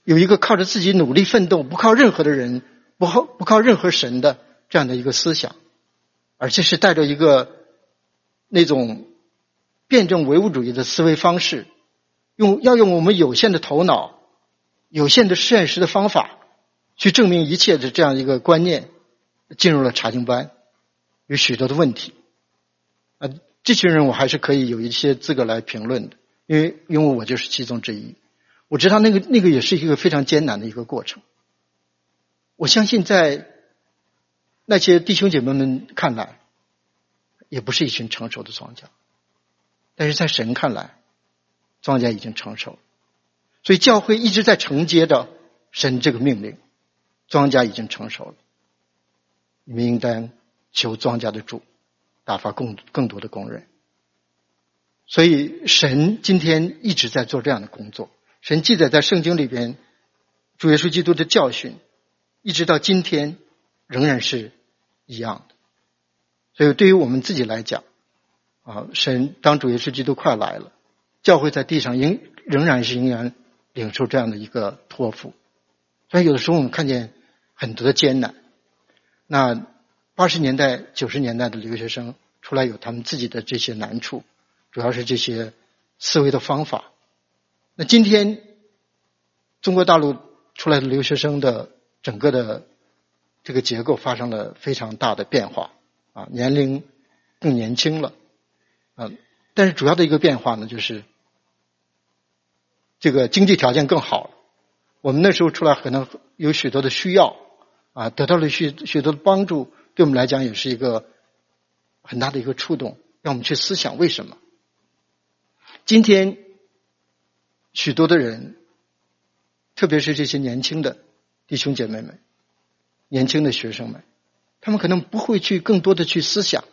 有一个靠着自己努力奋斗，不靠任何的人，不靠任何神的这样的一个思想，而且是带着一个那种辩证唯物主义的思维方式，要用我们有限的头脑、有限的现实的方法去证明一切的这样一个观念，进入了查经班，有许多的问题。这群人我还是可以有一些资格来评论的，因为我就是其中之一。我知道那个也是一个非常艰难的一个过程。我相信在那些弟兄姐妹们看来，也不是一群成熟的庄稼，但是在神看来，庄稼已经成熟了。所以教会一直在承接着神这个命令，庄稼已经成熟了，你们应当求庄稼的主打发更多的工人。所以神今天一直在做这样的工作，神记载在圣经里边主耶稣基督的教训，一直到今天仍然是一样的。所以对于我们自己来讲神当主耶稣基督快来了，教会在地上仍然领受这样的一个托付。所以有的时候我们看见很多的艰难，那80年代90年代的留学生出来有他们自己的这些难处，主要是这些思维的方法。那今天中国大陆出来的留学生的整个的这个结构发生了非常大的变化年龄更年轻了但是主要的一个变化呢，就是这个经济条件更好了。我们那时候出来可能有许多的需要得到了许多的帮助，对我们来讲也是一个很大的一个触动，让我们去思想为什么今天许多的人，特别是这些年轻的弟兄姐妹们、年轻的学生们，他们可能不会去更多的去思想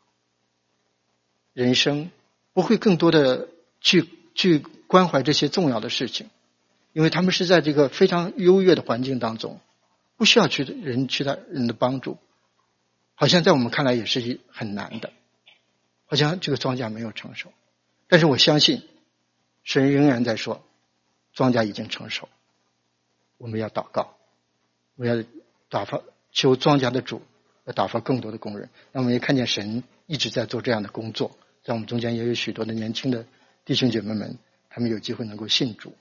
人生，不会更多的去关怀这些重要的事情，因为他们是在这个非常优越的环境当中，不需要人的帮助，好像在我们看来也是很难的，好像这个庄稼没有成熟。但是我相信神仍然在说庄稼已经成熟，我们要祷告，我们要求庄稼的主要打发更多的工人。那我们也看见神一直在做这样的工作，在我们中间也有许多的年轻的弟兄姐妹们，他们有机会能够信主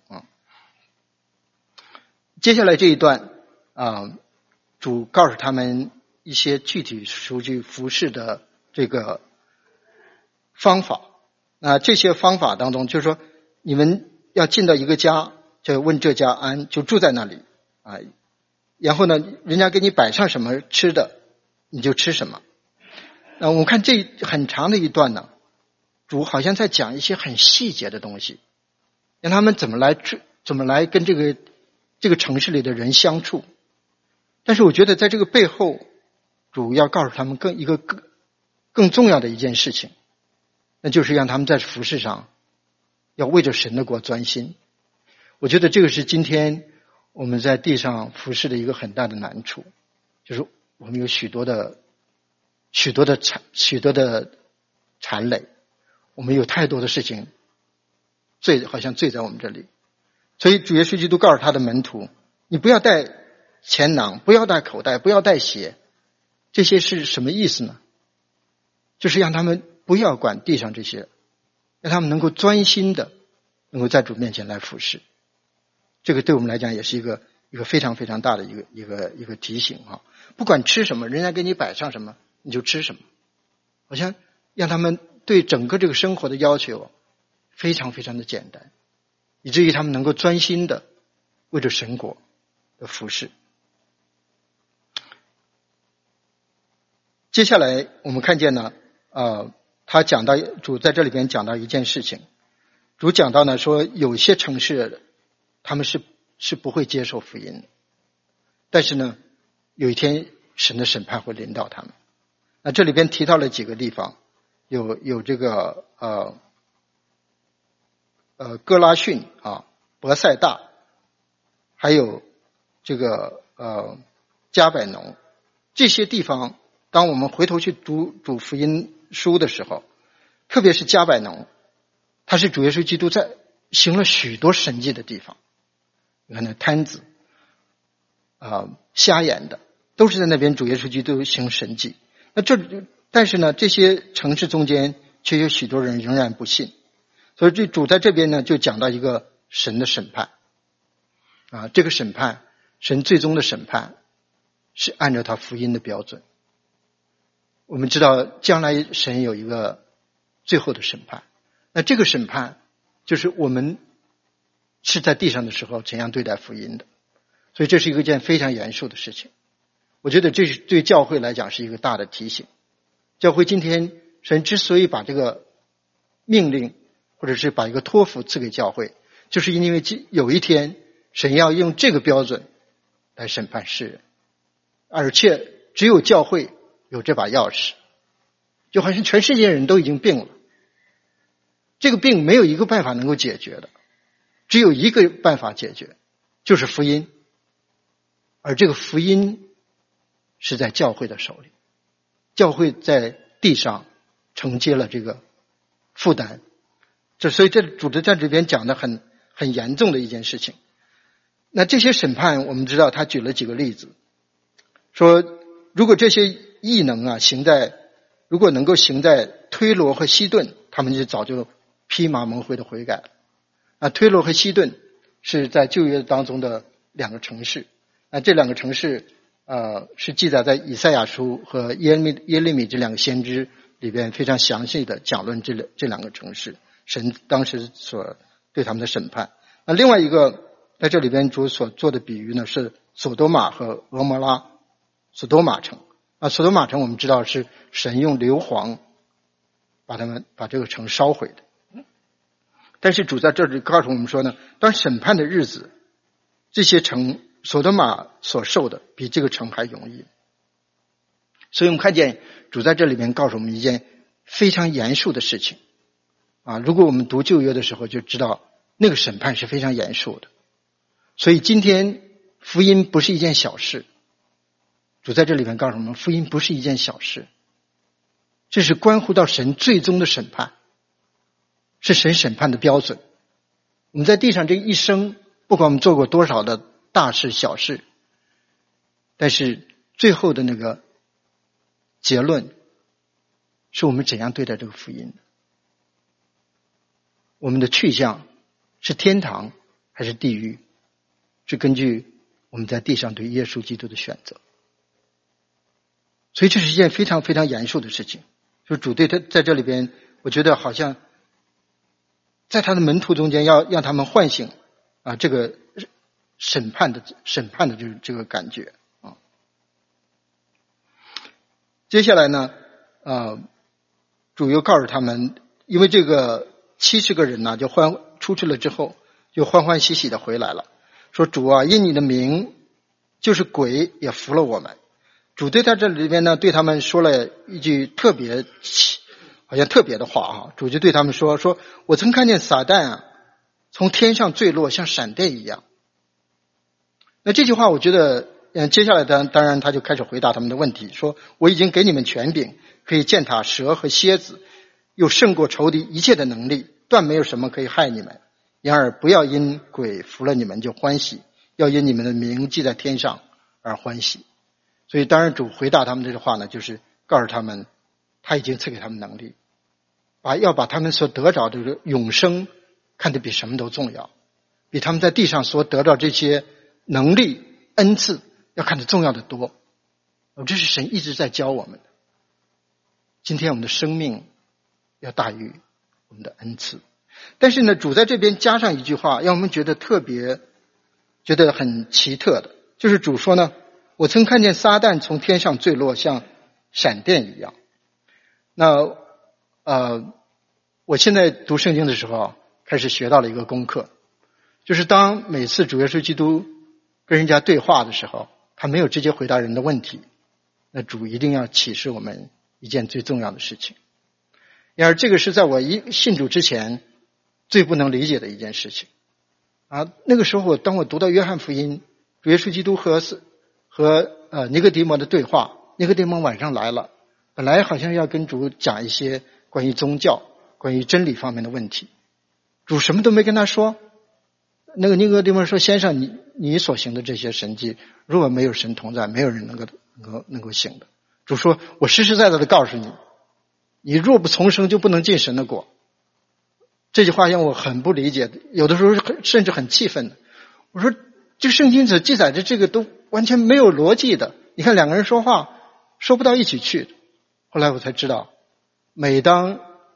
接下来这一段主告诉他们一些具体属于服事的这个方法。这些方法当中就是说，你们要进到一个家，就问这家安，就住在那里然后呢，人家给你摆上什么吃的，你就吃什么。我们看这很长的一段呢，主好像在讲一些很细节的东西，让他们怎么来跟这个城市里的人相处。但是我觉得在这个背后，主要告诉他们更重要的一件事情，那就是让他们在服事上要为着神的国专心。我觉得这个是今天我们在地上服事的一个很大的难处，就是我们有许多的缠累，我们有太多的事情好像罪在我们这里。所以主耶稣基督告诉他的门徒，你不要带钱囊，不要带口袋，不要带鞋。这些是什么意思呢？就是让他们不要管地上这些，让他们能够专心的能够在主面前来服事。这个对我们来讲也是一个非常非常大的一个提醒不管吃什么，人家给你摆上什么你就吃什么，好像让他们对整个这个生活的要求非常非常的简单，以至于他们能够专心的为着神国的服事。接下来我们看见呢他讲到主在这里边讲到一件事情，主讲到呢说有些城市他们是不会接受福音的，但是呢有一天神的审判会临到他们。那这里边提到了几个地方，有这个哥拉汛伯赛大，还有这个加百农。这些地方当我们回头去读主福音书的时候，特别是加百农，它是主耶稣基督在行了许多神迹的地方。 你看那瘫子瞎眼的，都是在那边主耶稣基督行神迹。但是呢，这些城市中间却有许多人仍然不信，所以这主在这边呢就讲到一个神的审判这个审判，神最终的审判是按照他福音的标准。我们知道将来神有一个最后的审判，那这个审判就是我们是在地上的时候怎样对待福音的，所以这是一件非常严肃的事情。我觉得这是对教会来讲是一个大的提醒。教会今天神之所以把这个命令或者是把一个托付赐给教会，就是因为有一天神要用这个标准来审判世人，而且只有教会有这把钥匙，就好像全世界人都已经病了，这个病没有一个办法能够解决的，只有一个办法解决，就是福音，而这个福音是在教会的手里，教会在地上承接了这个负担，所以这主在这边讲的很严重的一件事情。那这些审判我们知道他举了几个例子，说如果这些异能如果能够行在推罗和西顿，他们就早就披麻蒙灰的悔改了。推罗和西顿是在旧约当中的两个城市，这两个城市是记载在以赛亚书和耶利米这两个先知里边非常详细的讲论这两个城市神当时所对他们的审判。那另外一个在这里边主所做的比喻呢，是索多玛和俄摩拉。索多玛城索多玛城我们知道是神用硫磺把这个城烧毁的，但是主在这里告诉我们说呢，当审判的日子，这些城索多玛所受的比这个城还容易。所以我们看见主在这里面告诉我们一件非常严肃的事情如果我们读旧约的时候就知道那个审判是非常严肃的。所以今天福音不是一件小事，主在这里面告诉我们，福音不是一件小事，这是关乎到神最终的审判，是神审判的标准。我们在地上这一生，不管我们做过多少的大事小事，但是最后的那个结论是我们怎样对待这个福音的。我们的去向是天堂还是地狱，是根据我们在地上对耶稣基督的选择。所以这是一件非常非常严肃的事情。就主对他在这里边，我觉得好像在他的门徒中间要让他们唤醒这个审判的这个感觉接下来呢主又告诉他们，因为这个70个人呢就出去了之后就欢欢喜喜的回来了，说主因你的名就是鬼也服了我们。主对他这里边呢对他们说了一句好像特别的话主就对他们说我曾看见撒旦从天上坠落，像闪电一样。那这句话我觉得接下来当然他就开始回答他们的问题，说我已经给你们权柄，可以践踏蛇和蝎子，又胜过仇敌一切的能力，断没有什么可以害你们。然而不要因鬼服了你们就欢喜，要因你们的名记在天上而欢喜。所以当然主回答他们这句话呢，就是告诉他们他已经赐给他们能力，要把他们所得着的这个永生看得比什么都重要，比他们在地上所得到这些能力恩赐要看得重要的多。这是神一直在教我们的。今天我们的生命要大于我们的恩赐，但是呢主在这边加上一句话让我们觉得很奇特的，就是主说呢，我曾看见撒旦从天上坠落，像闪电一样。那我现在读圣经的时候开始学到了一个功课，就是当每次主耶稣基督跟人家对话的时候，他没有直接回答人的问题，那主一定要启示我们一件最重要的事情。然而这个是在我信主之前最不能理解的一件事情那个时候当我读到约翰福音，主耶稣基督和尼哥底摩的对话，尼哥底摩晚上来了，本来好像要跟主讲一些关于宗教关于真理方面的问题，主什么都没跟他说， 那个尼哥底母说：“先生，你所行的这些神迹，如果没有神同在，没有人能够行的。”主说：“我实实在在的告诉你，你若不重生，就不能进神的国。”这句话让我很不理解，有的时候甚至很气愤的。我说，这个圣经所记载的这个都完全没有逻辑的。你看两个人说话说不到一起去。后来我才知道，每当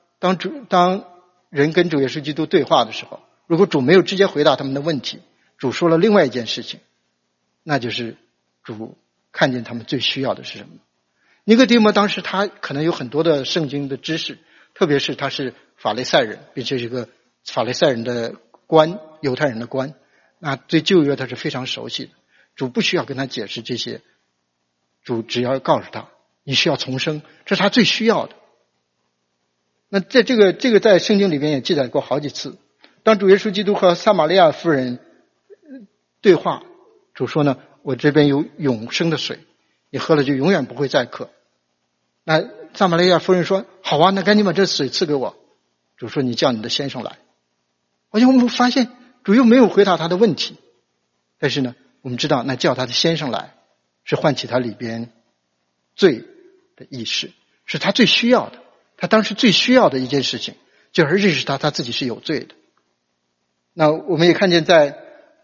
人跟主耶稣基督对话的时候，如果主没有直接回答他们的问题，主说了另外一件事情，那就是主看见他们最需要的是什么。尼哥底母当时他可能有很多的圣经的知识，特别是他是法利赛人，并且是一个法利赛人的官，犹太人的官，那对旧约他是非常熟悉的。主不需要跟他解释这些，主只要告诉他你需要重生，这是他最需要的。那在这个在圣经里面也记载过好几次，当主耶稣基督和撒玛利亚妇人对话，主说呢，我这边有永生的水，你喝了就永远不会再渴。那撒玛利亚夫人说：“好啊，那赶紧把这水赐给我。”主说：“你叫你的先生来。”好像我们发现主又没有回答他的问题，但是呢，我们知道那叫他的先生来是唤起他里边罪的意识，是他最需要的。他当时最需要的一件事情，就是认识他自己是有罪的。那我们也看见在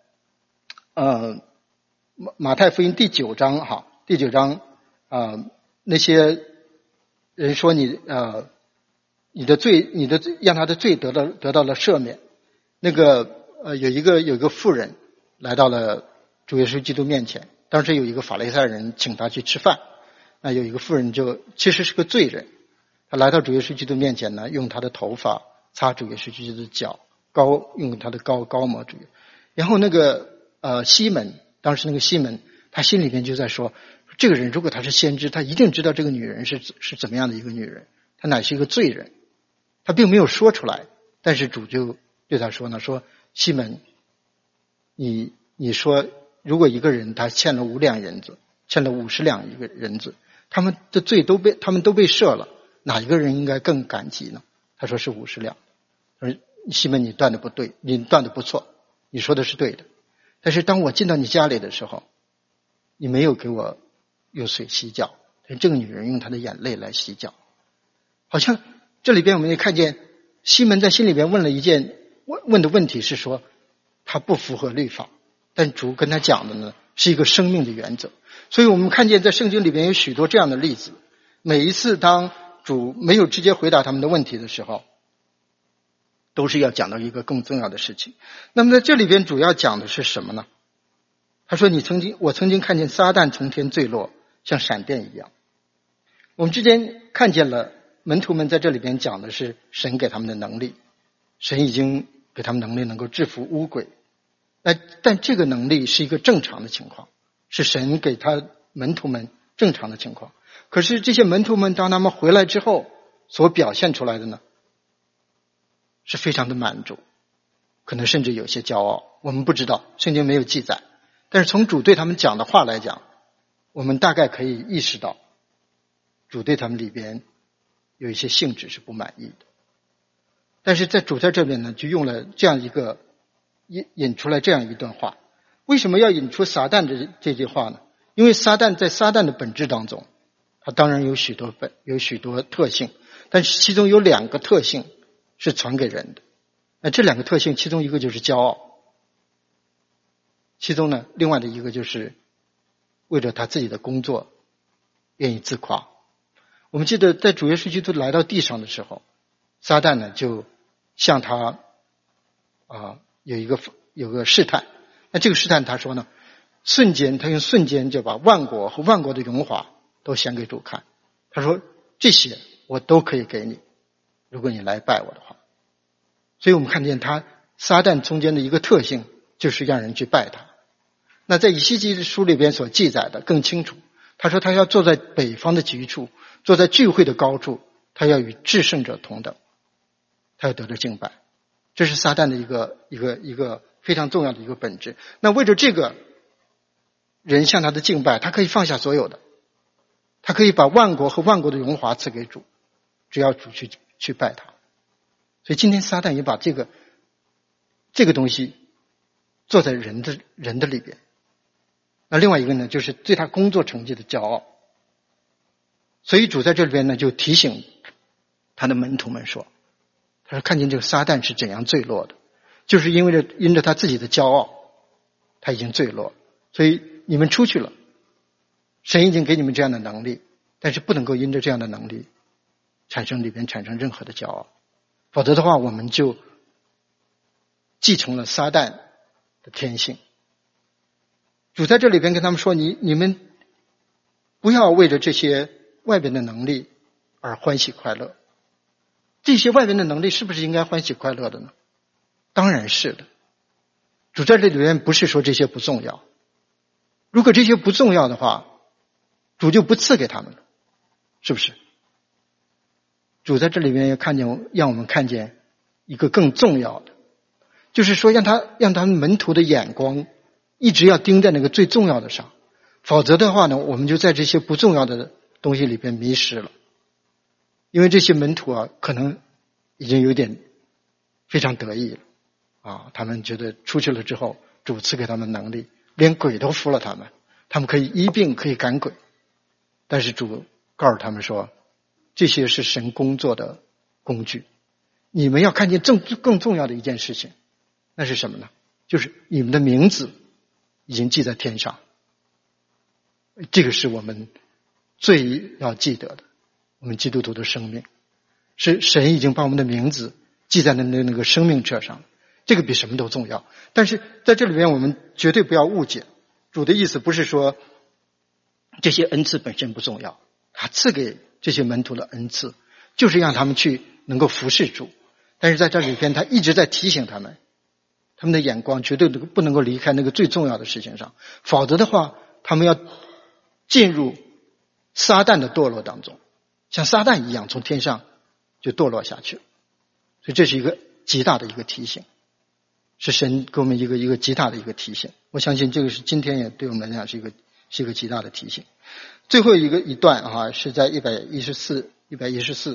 马太福音第9章那些人说你的罪让他的罪得到了赦免。那个有一个妇人来到了主耶稣基督面前，当时有一个法利赛人请他去吃饭，那有一个妇人其实是个罪人，他来到主耶稣基督面前呢，用他的头发擦主耶稣基督的脚，用他的膏抹主。然后那个西门，当时那个西门他心里面就在说，这个人如果他是先知，他一定知道这个女人是怎么样的一个女人，她乃是一个罪人。他并没有说出来，但是主就对他说呢，说西门，你说如果一个人他欠了5两银子，欠了50两一个银子，他们的罪都被赦了，哪一个人应该更感激呢？他说是50两。而西门，你断的不对，你断的不错，你说的是对的。但是当我进到你家里的时候，你没有给我用水洗脚，这个女人用她的眼泪来洗脚。好像这里边我们也看见西门在心里边问的问题是说他不符合律法，但主跟他讲的呢是一个生命的原则。所以我们看见在圣经里边有许多这样的例子，每一次当主没有直接回答他们的问题的时候，都是要讲到一个更重要的事情。那么在这里边主要讲的是什么呢？他说我曾经看见撒旦从天坠落，像闪电一样。我们之前看见了门徒们在这里边讲的是神给他们的能力，神已经给他们能力能够制服污鬼。但这个能力是一个正常的情况，是神给他门徒们正常的情况。可是这些门徒们当他们回来之后所表现出来的呢，是非常的满足，可能甚至有些骄傲，我们不知道，圣经没有记载。但是从主对他们讲的话来讲，我们大概可以意识到主对他们里边有一些性质是不满意的。但是在主在这边呢，就用了这样一个引出来这样一段话。为什么要引出撒旦这句话呢？因为撒旦在撒旦的本质当中，它当然有许多特性，但是其中有2个特性是传给人的。那这2个特性，其中一个就是骄傲，其中呢另外的一个就是为了他自己的工作愿意自夸。我们记得在主耶稣基督来到地上的时候，撒旦呢就向他有个试探。那这个试探他说呢，他用瞬间就把万国和万国的荣华都显给主看。他说这些我都可以给你，如果你来拜我的话。所以我们看见撒旦中间的一个特性就是让人去拜他。那在以西结书里边所记载的更清楚，他说他要坐在北方的极处，坐在聚会的高处，他要与至圣者同等，他要得着敬拜。这是撒旦的一个非常重要的一个本质。那为了这个人向他的敬拜，他可以放下所有的，他可以把万国和万国的荣华赐给主，只要主去拜他。所以今天撒旦也把这个东西坐在人的里边。那另外一个呢，就是对他工作成绩的骄傲。所以主在这里边呢，就提醒他的门徒们说，他说看见这个撒旦是怎样坠落的，就是因着他自己的骄傲，他已经坠落了。所以你们出去了，神已经给你们这样的能力，但是不能够因着这样的能力产生任何的骄傲，否则的话我们就继承了撒旦的天性。主在这里边跟他们说，你们不要为着这些外边的能力而欢喜快乐。这些外边的能力是不是应该欢喜快乐的呢？当然是的。主在这里边不是说这些不重要，如果这些不重要的话，主就不赐给他们了，是不是？主在这里边让我们看见一个更重要的，就是说让他们门徒的眼光一直要盯在那个最重要的上，否则的话呢，我们就在这些不重要的东西里边迷失了。因为这些门徒啊，可能已经有点非常得意了啊，他们觉得出去了之后，主赐给他们能力，连鬼都服了他们，他们可以医病，可以赶鬼。但是主告诉他们说，这些是神工作的工具，你们要看见更重要的一件事情，那是什么呢？就是你们的名字已经记在天上。这个是我们最要记得的，我们基督徒的生命是神已经把我们的名字记在那个生命册上，这个比什么都重要。但是在这里面我们绝对不要误解，主的意思不是说这些恩赐本身不重要，他赐给这些门徒的恩赐就是让他们去能够服侍主，但是在这里边他一直在提醒他们，他们的眼光绝对不能够离开那个最重要的事情上，否则的话他们要进入撒旦的堕落当中，像撒旦一样从天上就堕落下去了。所以这是一个极大的一个提醒，是神给我们一个极大的一个提醒。我相信这个是今天也对我们来讲是一个极大的提醒。最后一段啊，是在114。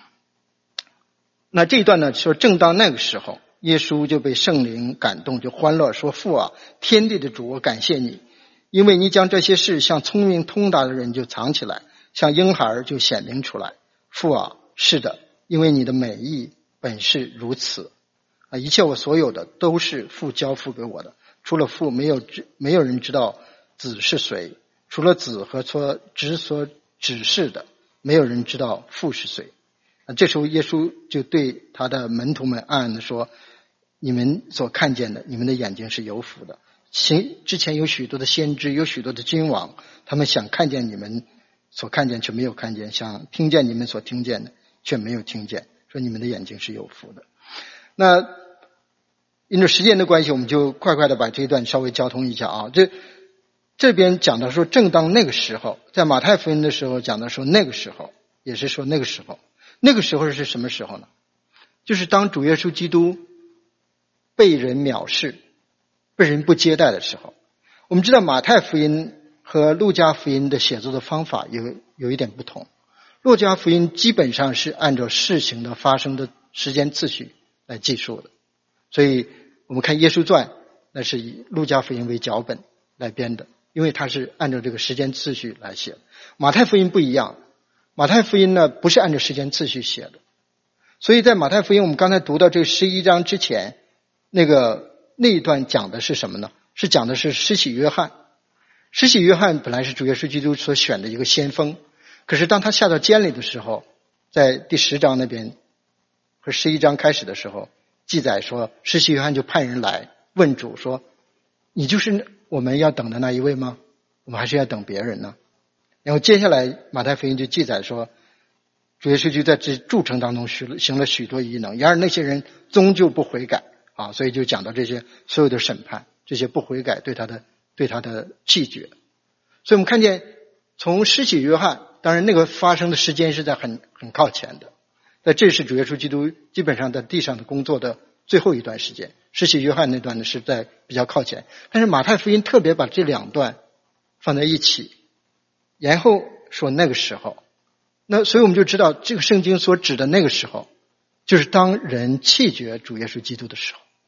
那这一段呢说，正当那个时候，耶稣就被圣灵感动，就欢乐说，父啊，天地的主，我感谢你，因为你将这些事向聪明通达的人就藏起来，向婴孩就显明出来。父啊，是的，因为你的美意本是如此啊！一切我所有的都是父交付给我的，除了父没有人知道子是谁，除了子和所指示的，没有人知道父是谁。这时候耶稣就对他的门徒们暗暗地说，你们所看见的，你们的眼睛是有福的。之前有许多的先知，有许多的君王，他们想看见你们所看见却没有看见，想听见你们所听见的却没有听见，说你们的眼睛是有福的。那因着时间的关系，我们就快快的把这一段稍微交通一下啊。这边讲的说，正当那个时候，在马太福音的时候讲的说那个时候，也是说那个时候。那个时候是什么时候呢？就是当主耶稣基督被人藐视，被人不接待的时候。我们知道马太福音和路加福音的写作的方法有一点不同。路加福音基本上是按照事情的发生的时间次序来记述的，所以我们看耶稣传，那是以路加福音为脚本来编的，因为它是按照这个时间次序来写的。马太福音不一样，马太福音呢不是按照时间次序写的，所以在马太福音我们刚才读到这个11章之前，那一段讲的是什么呢？是讲的是施洗约翰。施洗约翰本来是主耶稣基督所选的一个先锋，可是当他下到监里的时候，在第10章那边和11章开始的时候记载说，施洗约翰就派人来问主说，你就是我们要等的那一位吗？我们还是要等别人呢？然后接下来马太福音就记载说，主耶稣就在这诸城当中行了许多异能，然而那些人终究不悔改啊，所以就讲到这些所有的审判，这些不悔改对他的弃绝。所以我们看见从施洗约翰，当然那个发生的时间是在很靠前的，在这是主耶稣基督基本上在地上的工作的最后一段时间，施洗约翰那段呢是在比较靠前，但是马太福音特别把这两段放在一起，然后说那个时候。那所以我们就知道这个圣经所指的那个时候，就是当人弃绝主耶稣基督的时候。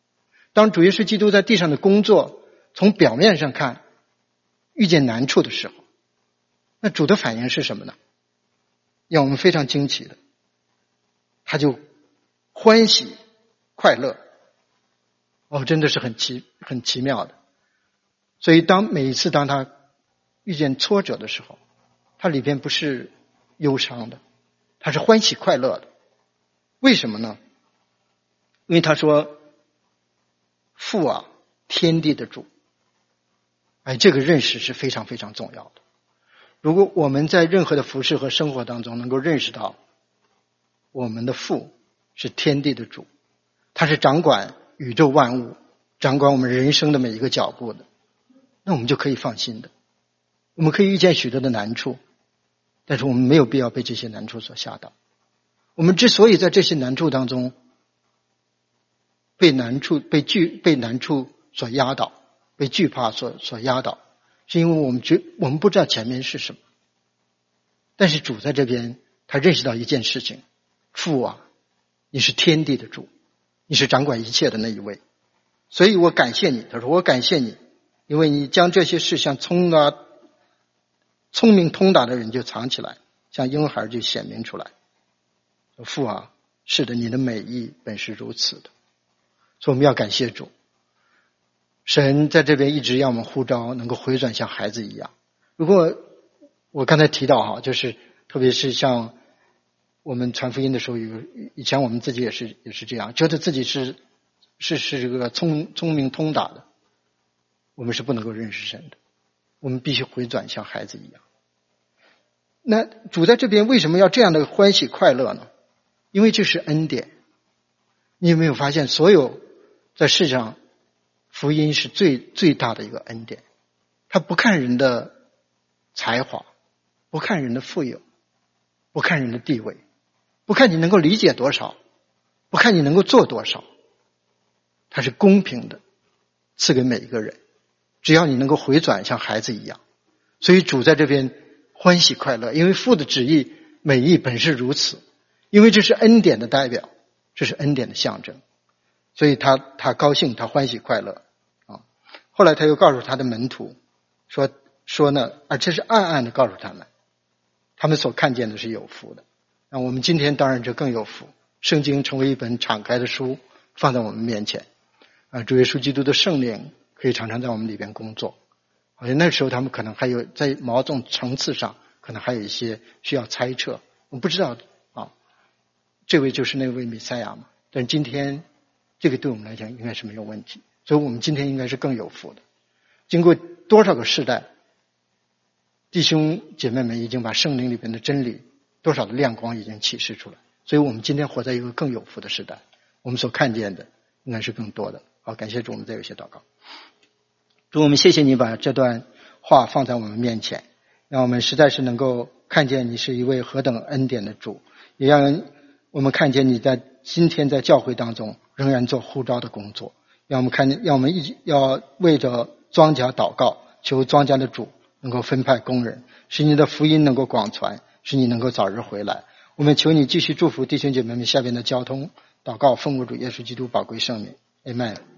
当主耶稣基督在地上的工作从表面上看遇见难处的时候，那主的反应是什么呢？让我们非常惊奇的，他就欢喜快乐。真的是很奇妙的。所以每一次当他遇见挫折的时候，他里边不是忧伤的，他是欢喜快乐的。为什么呢？因为他说父啊，天地的主。这个认识是非常非常重要的。如果我们在任何的服事和生活当中能够认识到我们的父是天地的主，他是掌管宇宙万物，掌管我们人生的每一个脚步的，那我们就可以放心的。我们可以遇见许多的难处，但是我们没有必要被这些难处所吓倒。我们之所以在这些难处当中被难处所压倒，被惧怕所压倒，是因为我们不知道前面是什么。但是主在这边，他认识到一件事情：父啊，你是天地的主，你是掌管一切的那一位。所以我感谢你。他说我感谢你，因为你将这些事像聪明通达的人就藏起来，像婴孩就显明出来。父啊，是的，你的美意本是如此的。所以我们要感谢主，神在这边一直让我们呼召能够回转像孩子一样。如果我刚才提到就是特别是像我们传福音的时候，以前我们自己也是这样，觉得自己是这个聪明通达的，我们是不能够认识神的。我们必须回转像孩子一样。那主在这边为什么要这样的欢喜快乐呢？因为这是恩典。你有没有发现，所有在世上福音是最大的一个恩典？他不看人的才华，不看人的富有，不看人的地位，不看你能够理解多少，不看你能够做多少，他是公平的赐给每一个人，只要你能够回转像孩子一样。所以主在这边欢喜快乐，因为父的旨意美意本是如此，因为这是恩典的代表，这是恩典的象征，所以他高兴，他欢喜快乐啊。后来他又告诉他的门徒说呢，这是暗暗的告诉他们所看见的是有福的。那我们今天当然就更有福，圣经成为一本敞开的书放在我们面前主耶稣基督的圣灵可以常常在我们里边工作。好像那时候他们可能还有在某种层次上可能还有一些需要猜测，我不知道这位就是那位弥赛亚嘛？但今天这个对我们来讲应该是没有问题，所以我们今天应该是更有福的。经过多少个世代，弟兄姐妹们已经把圣灵里边的真理多少的亮光已经启示出来，所以我们今天活在一个更有福的时代，我们所看见的应该是更多的。好，感谢主，我们再有些祷告。主，我们谢谢你把这段话放在我们面前，让我们实在是能够看见你是一位何等恩典的主，也让我们看见你在今天在教会当中仍然做呼召的工作，让我们要为着庄稼祷告，求庄稼的主能够分派工人，使你的福音能够广传，使你能够早日回来。我们求你继续祝福弟兄姐妹们下边的交通祷告，奉我主耶稣基督宝贵圣名， Amen。